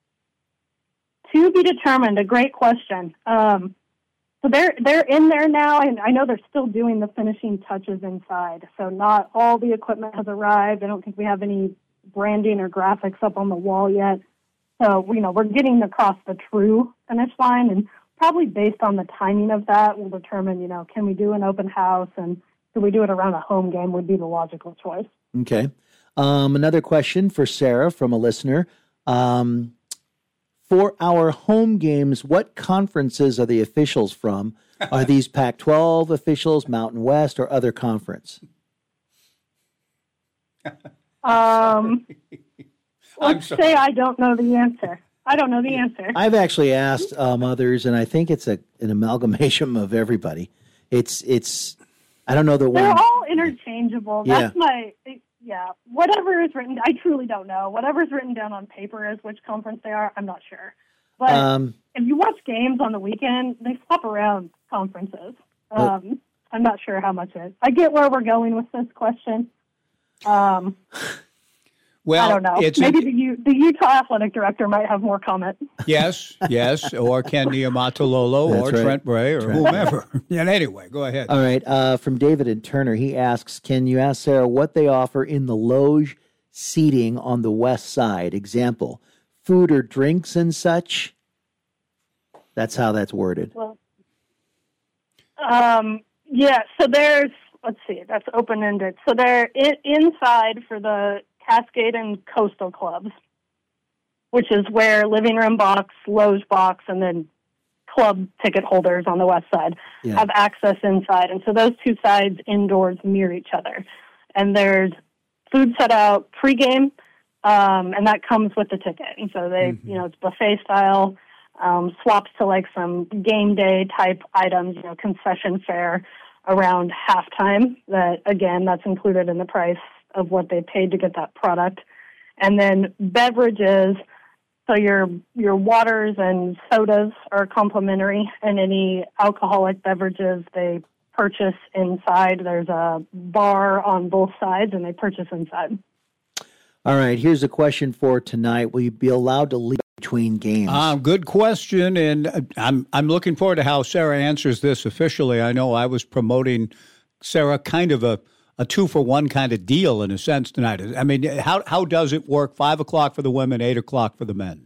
To be determined. A great question. So they're in there now, and I know they're still doing the finishing touches inside. So not all the equipment has arrived. I don't think we have any branding or graphics up on the wall yet. So, we're getting across the true finish line, and probably based on the timing of that, we'll determine, can we do an open house, and do we do it around a home game would be the logical choice. Okay. Another question for Sarah from a listener. For our home games, what conferences are the officials from? Are these Pac-12 officials, Mountain West, or other conference? Let's say I don't know the answer. I've actually asked others, and I think it's an amalgamation of everybody. It's I don't know the one. They're all interchangeable. Yeah. That's whatever is written, I truly don't know. Whatever's written down on paper is which conference they are. I'm not sure. But if you watch games on the weekend, they swap around conferences. I'm not sure how much it is. I get where we're going with this question. Well, I don't know. Maybe the Utah athletic director might have more comment. Yes, or Ken Niumatalolo or right. Trent Bray or whomever. And anyway, go ahead. All right. From David and Turner, he asks, can you ask Sarah what they offer in the loge seating on the west side? Example, food or drinks and such? That's how that's worded. Well, yeah, so there's, let's see, that's open-ended. So they're inside for the Cascade and Coastal clubs, which is where living room box, loge box, and then club ticket holders on the west side have access inside. And so those two sides indoors mirror each other. And there's food set out pregame, and that comes with the ticket. And so they, it's buffet style, swaps to like some game day type items, concession fare around halftime. That, again, that's included in the price of what they paid to get that product. And then beverages, so your waters and sodas are complimentary, and any alcoholic beverages they purchase inside. There's a bar on both sides, and they purchase inside. All right, here's a question for tonight. Will you be allowed to leave between games? Good question, and I'm looking forward to how Sarah answers this officially. I know I was promoting, Sarah, kind of a 2-for-1 kind of deal in a sense tonight. I mean, how does it work? 5 o'clock for the women, 8 o'clock for the men.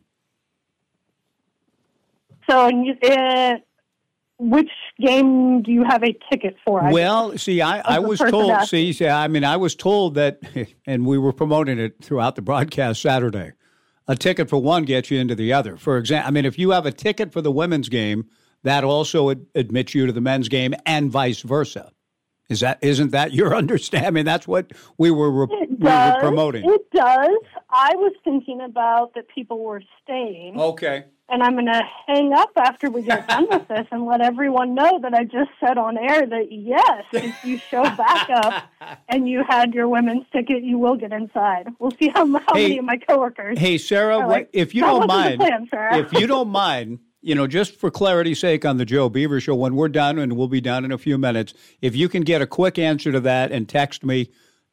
So, which game do you have a ticket for? Well, see, I was told. I was told that, and we were promoting it throughout the broadcast Saturday. A ticket for one gets you into the other. For example, I mean, if you have a ticket for the women's game, that also admits you to the men's game, and vice versa. Isn't that your understanding? I mean, that's what we were promoting. It does. I was thinking about that people were staying. Okay. And I'm going to hang up after we get done with this and let everyone know that I just said on air that, yes, if you show back up and you had your women's ticket, you will get inside. We'll see how many of my coworkers. Hey, Sarah, if you don't mind, if you don't mind, just for clarity's sake on the Joe Beaver Show, when we're done, and we'll be done in a few minutes, if you can get a quick answer to that and text me,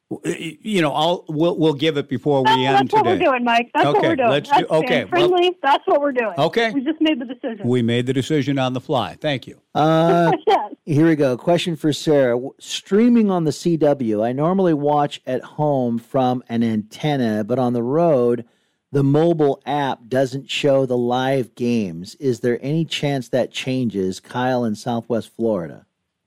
we'll give it before we end today. That's what we're doing, Mike. That's what we're doing. That's friendly. That's what we're doing. Okay. We just made the decision. We made the decision on the fly. Thank you. Yes. Here we go. Question for Sarah. Streaming on the CW, I normally watch at home from an antenna, but on the road, the mobile app doesn't show the live games. Is there any chance that changes? Kyle in Southwest Florida.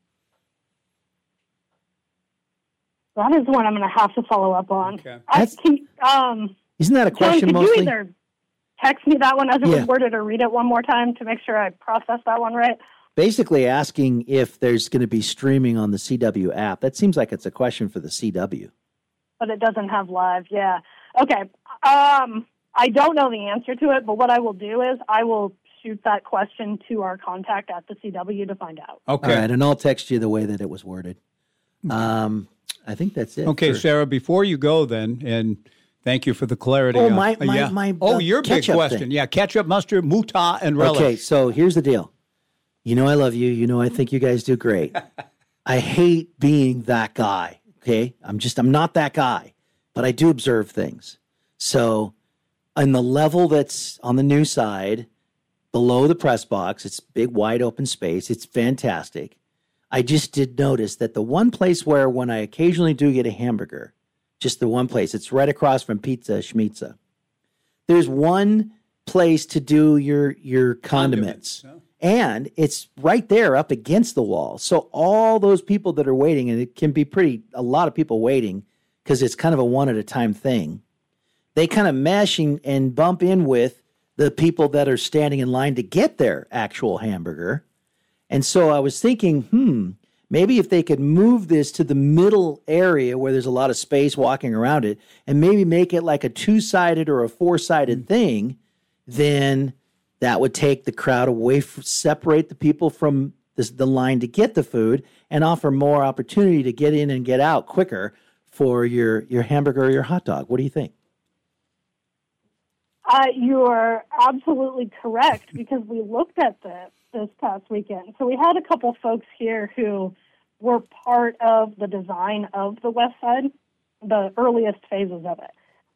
That is one I'm going to have to follow up on. Okay. Isn't that a question John, could mostly? you either text me that one as it was worded or read it one more time to make sure I process that one right? Basically asking if there's going to be streaming on the CW app. That seems like it's a question for the CW. But it doesn't have live, yeah. Okay. I don't know the answer to it, but what I will do is I will shoot that question to our contact at the CW to find out. Okay. All right, and I'll text you the way that it was worded. I think that's it. Okay, Sarah, before you go then, and thank you for the clarity. Oh, your big question. Thing. Yeah, ketchup, mustard, moutarde, and relish. Okay, so here's the deal. I love you. I think you guys do great. I hate being that guy, okay? I'm not that guy, but I do observe things. So on the level that's on the new side, below the press box, it's big, wide open space. It's fantastic. I just did notice that the one place where when I occasionally do get a hamburger, just the one place, it's right across from Pizza Schmitza. There's one place to do your condiments. And it's right there up against the wall. So all those people that are waiting, and it can be a lot of people waiting because it's kind of a one at a time thing. They kind of mesh and bump in with the people that are standing in line to get their actual hamburger. And so I was thinking, maybe if they could move this to the middle area where there's a lot of space walking around it and maybe make it like a 2-sided or a 4-sided thing, then that would take the crowd away, separate the people from the line to get the food and offer more opportunity to get in and get out quicker for your hamburger or your hot dog. What do you think? You are absolutely correct because we looked at this past weekend. So we had a couple folks here who were part of the design of the West Side, the earliest phases of it.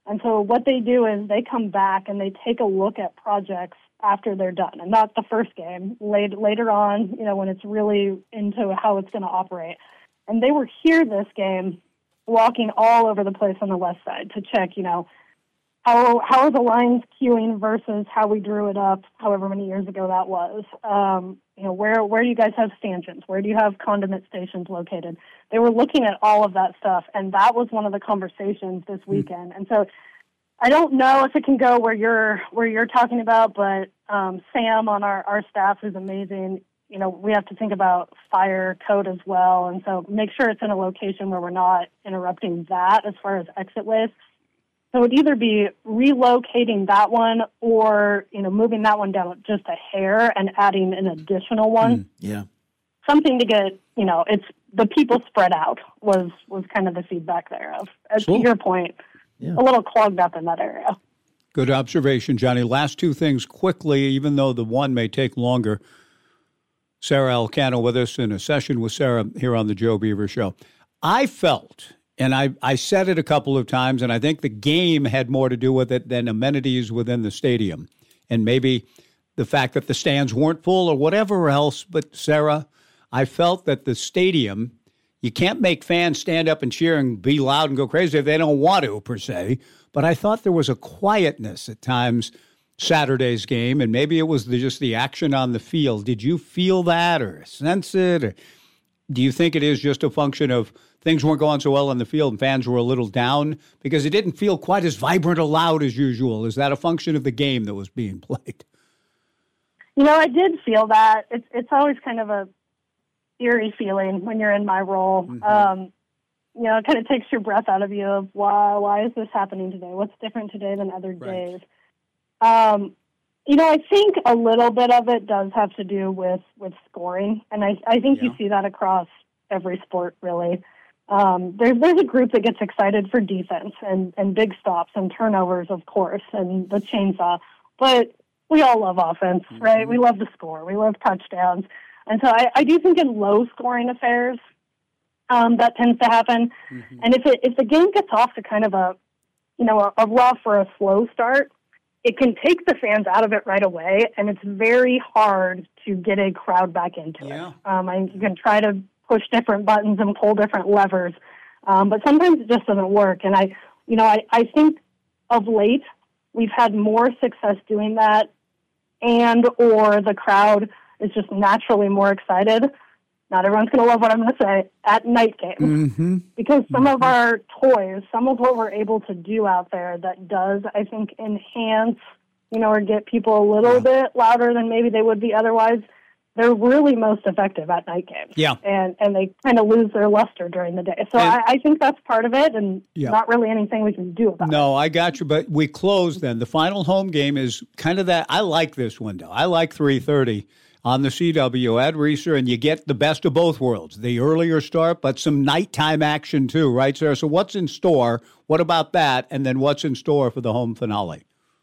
And so what they do is they come back and they take a look at projects after they're done, and not the first game, later on, when it's really into how it's going to operate. And they were here this game walking all over the place on the west side to check, how are the lines queuing versus how we drew it up, however many years ago that was. Where do you guys have stanchions? Where do you have condiment stations located? They were looking at all of that stuff, and that was one of the conversations this weekend. And so I don't know if it can go where you're talking about, but Sam on our staff is amazing. We have to think about fire code as well, and so make sure it's in a location where we're not interrupting that as far as exit ways. So it would either be relocating that one or, moving that one down just a hair and adding an additional one. Yeah. Something to get, it's the people spread out was kind of the feedback there of, to your point, a little clogged up in that area. Good observation, Johnny. Last two things quickly, even though the one may take longer. Sarah Elcano with us in a session with Sarah here on the Joe Beaver Show. I felt, and I said it a couple of times, and I think the game had more to do with it than amenities within the stadium. And maybe the fact that the stands weren't full or whatever else. But, Sarah, I felt that the stadium, you can't make fans stand up and cheer and be loud and go crazy if they don't want to, per se. But I thought there was a quietness at times Saturday's game, and maybe it was just the action on the field. Did you feel that or sense it? Or do you think it is just a function of things weren't going so well on the field and fans were a little down because it didn't feel quite as vibrant or loud as usual? Is that a function of the game that was being played? I did feel that. It's always kind of a eerie feeling when you're in my role. Mm-hmm. It kind of takes your breath out of you of why is this happening today? What's different today than other days? I think a little bit of it does have to do with scoring, and I think you see that across every sport, really. There's a group that gets excited for defense and big stops and turnovers, of course, and the chainsaw. But we all love offense, right? We love the score. We love touchdowns. And so I do think in low-scoring affairs, that tends to happen. Mm-hmm. And if the game gets off to kind of a rough or a slow start, it can take the fans out of it right away, and it's very hard to get a crowd back into it. You can try to push different buttons and pull different levers, but sometimes it just doesn't work. And I think of late we've had more success doing that, and or the crowd is just naturally more excited. Not everyone's going to love what I'm going to say, at night games. Because some of our toys, some of what we're able to do out there that does, I think, enhance, or get people a little bit louder than maybe they would be otherwise, they're really most effective at night games. Yeah. And they kind of lose their luster during the day. So I think that's part of it, and not really anything we can do about it. No, I got you, but we close then. The final home game is kind of that. I like this window. I like 3:30. On the CW, Ed Reeser, and you get the best of both worlds, the earlier start, but some nighttime action too, right, Sarah? So what's in store? What about that? And then what's in store for the home finale?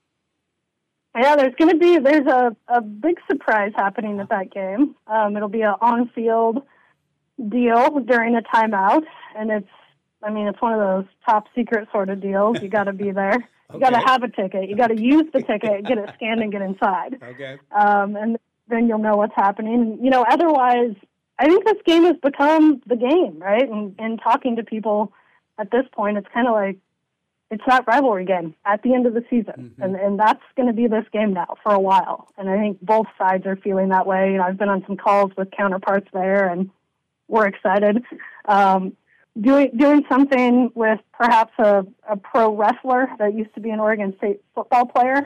Yeah, there's a big surprise happening at that game. It'll be an on-field deal during a timeout, and it's one of those top secret sort of deals. You got to be there. You got to have a ticket. You got to use the ticket, get it scanned, and get inside. Okay. And then you'll know what's happening. Otherwise, I think this game has become the game, right? And talking to people at this point, it's kind of like, it's that rivalry game at the end of the season. Mm-hmm. And that's going to be this game now for a while. And I think both sides are feeling that way. I've been on some calls with counterparts there, and we're excited. Doing something with perhaps a pro wrestler that used to be an Oregon State football player,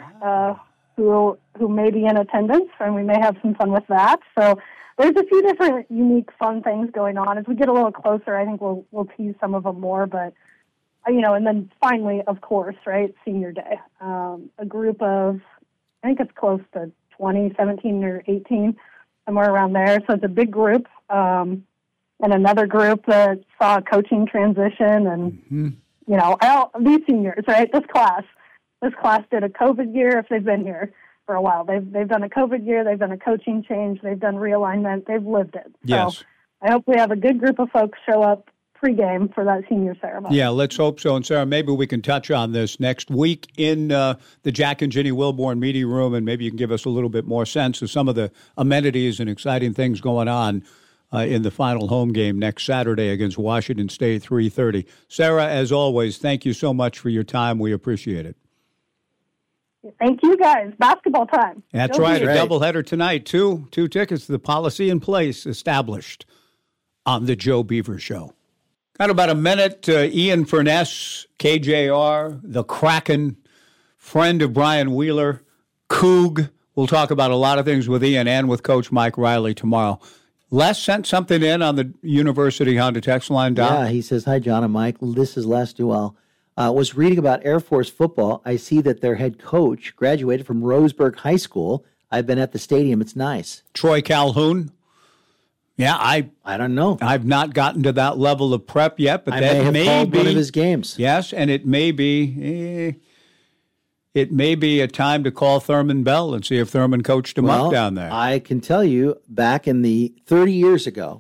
who may be in attendance, and we may have some fun with that. So there's a few different unique, fun things going on. As we get a little closer, I think we'll tease some of them more. But and then finally, of course, right, Senior Day, a group of, I think it's close to 20, 17 or 18, somewhere around there. So it's a big group, and another group that saw a coaching transition, and these seniors, right, this class did a COVID year if they've been here for a while. They've done a COVID year, they've done a coaching change, they've done realignment, they've lived it. So I hope we have a good group of folks show up pregame for that senior ceremony. Yeah, let's hope so. And Sarah, maybe we can touch on this next week in the Jack and Ginny Wilborn Meeting Room, and maybe you can give us a little bit more sense of some of the amenities and exciting things going on in the final home game next Saturday against Washington State, 3:30. Sarah, as always, thank you so much for your time. We appreciate it. Thank you, guys. Basketball time. That's right. A doubleheader tonight. Two tickets to the Policy in Place established on the Joe Beaver Show. Got about a minute. Ian Furness, KJR, the Kraken, friend of Brian Wheeler, Coug. We'll talk about a lot of things with Ian and with Coach Mike Riley tomorrow. Les sent something in on the University Honda text line, Doc. Yeah, he says, "Hi, John and Mike. This is Les Duell. Was reading about Air Force football. I see that their head coach graduated from Roseburg High School. I've been at the stadium. It's nice." Troy Calhoun. Yeah, I don't know. I've not gotten to that level of prep yet, but I that may have called one of his games. Yes, and it may be a time to call Thurman Bell and see if Thurman coached him up down there. I can tell you, back in the 30 years ago,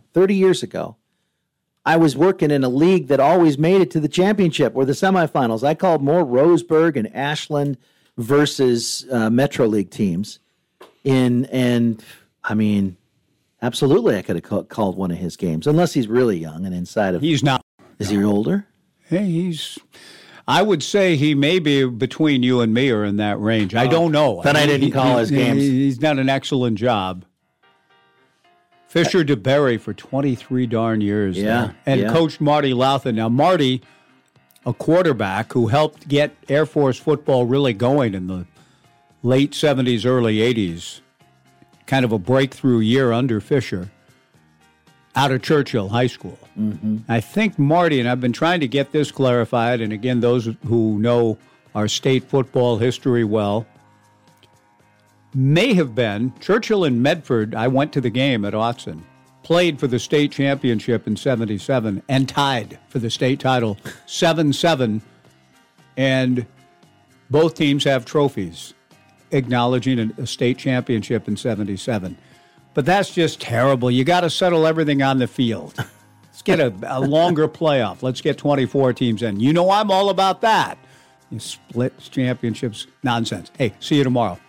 I was working in a league that always made it to the championship or the semifinals. I called more Roseburg and Ashland versus Metro League teams. Absolutely, I could have called one of his games, unless he's really young and inside of. He's not. Is he older? Hey, I would say he may be between you and me or in that range. I don't know. Then I didn't call his games. He's done an excellent job. Fisher DeBerry for 23 darn years. Yeah. And coached Marty Louthan. Now, Marty, a quarterback who helped get Air Force football really going in the late 70s, early 80s, kind of a breakthrough year under Fisher, out of Churchill High School. Mm-hmm. I think Marty, and I've been trying to get this clarified, and again, those who know our state football history well, may have been Churchill and Medford. I went to the game at Autzen, played for the state championship in 77 and tied for the state title 7-7, and both teams have trophies acknowledging a state championship in 77. But that's just terrible. You got to settle everything on the field. Let's get a longer playoff. Let's get 24 teams in. You know I'm all about that. You split championships. Nonsense. Hey, see you tomorrow.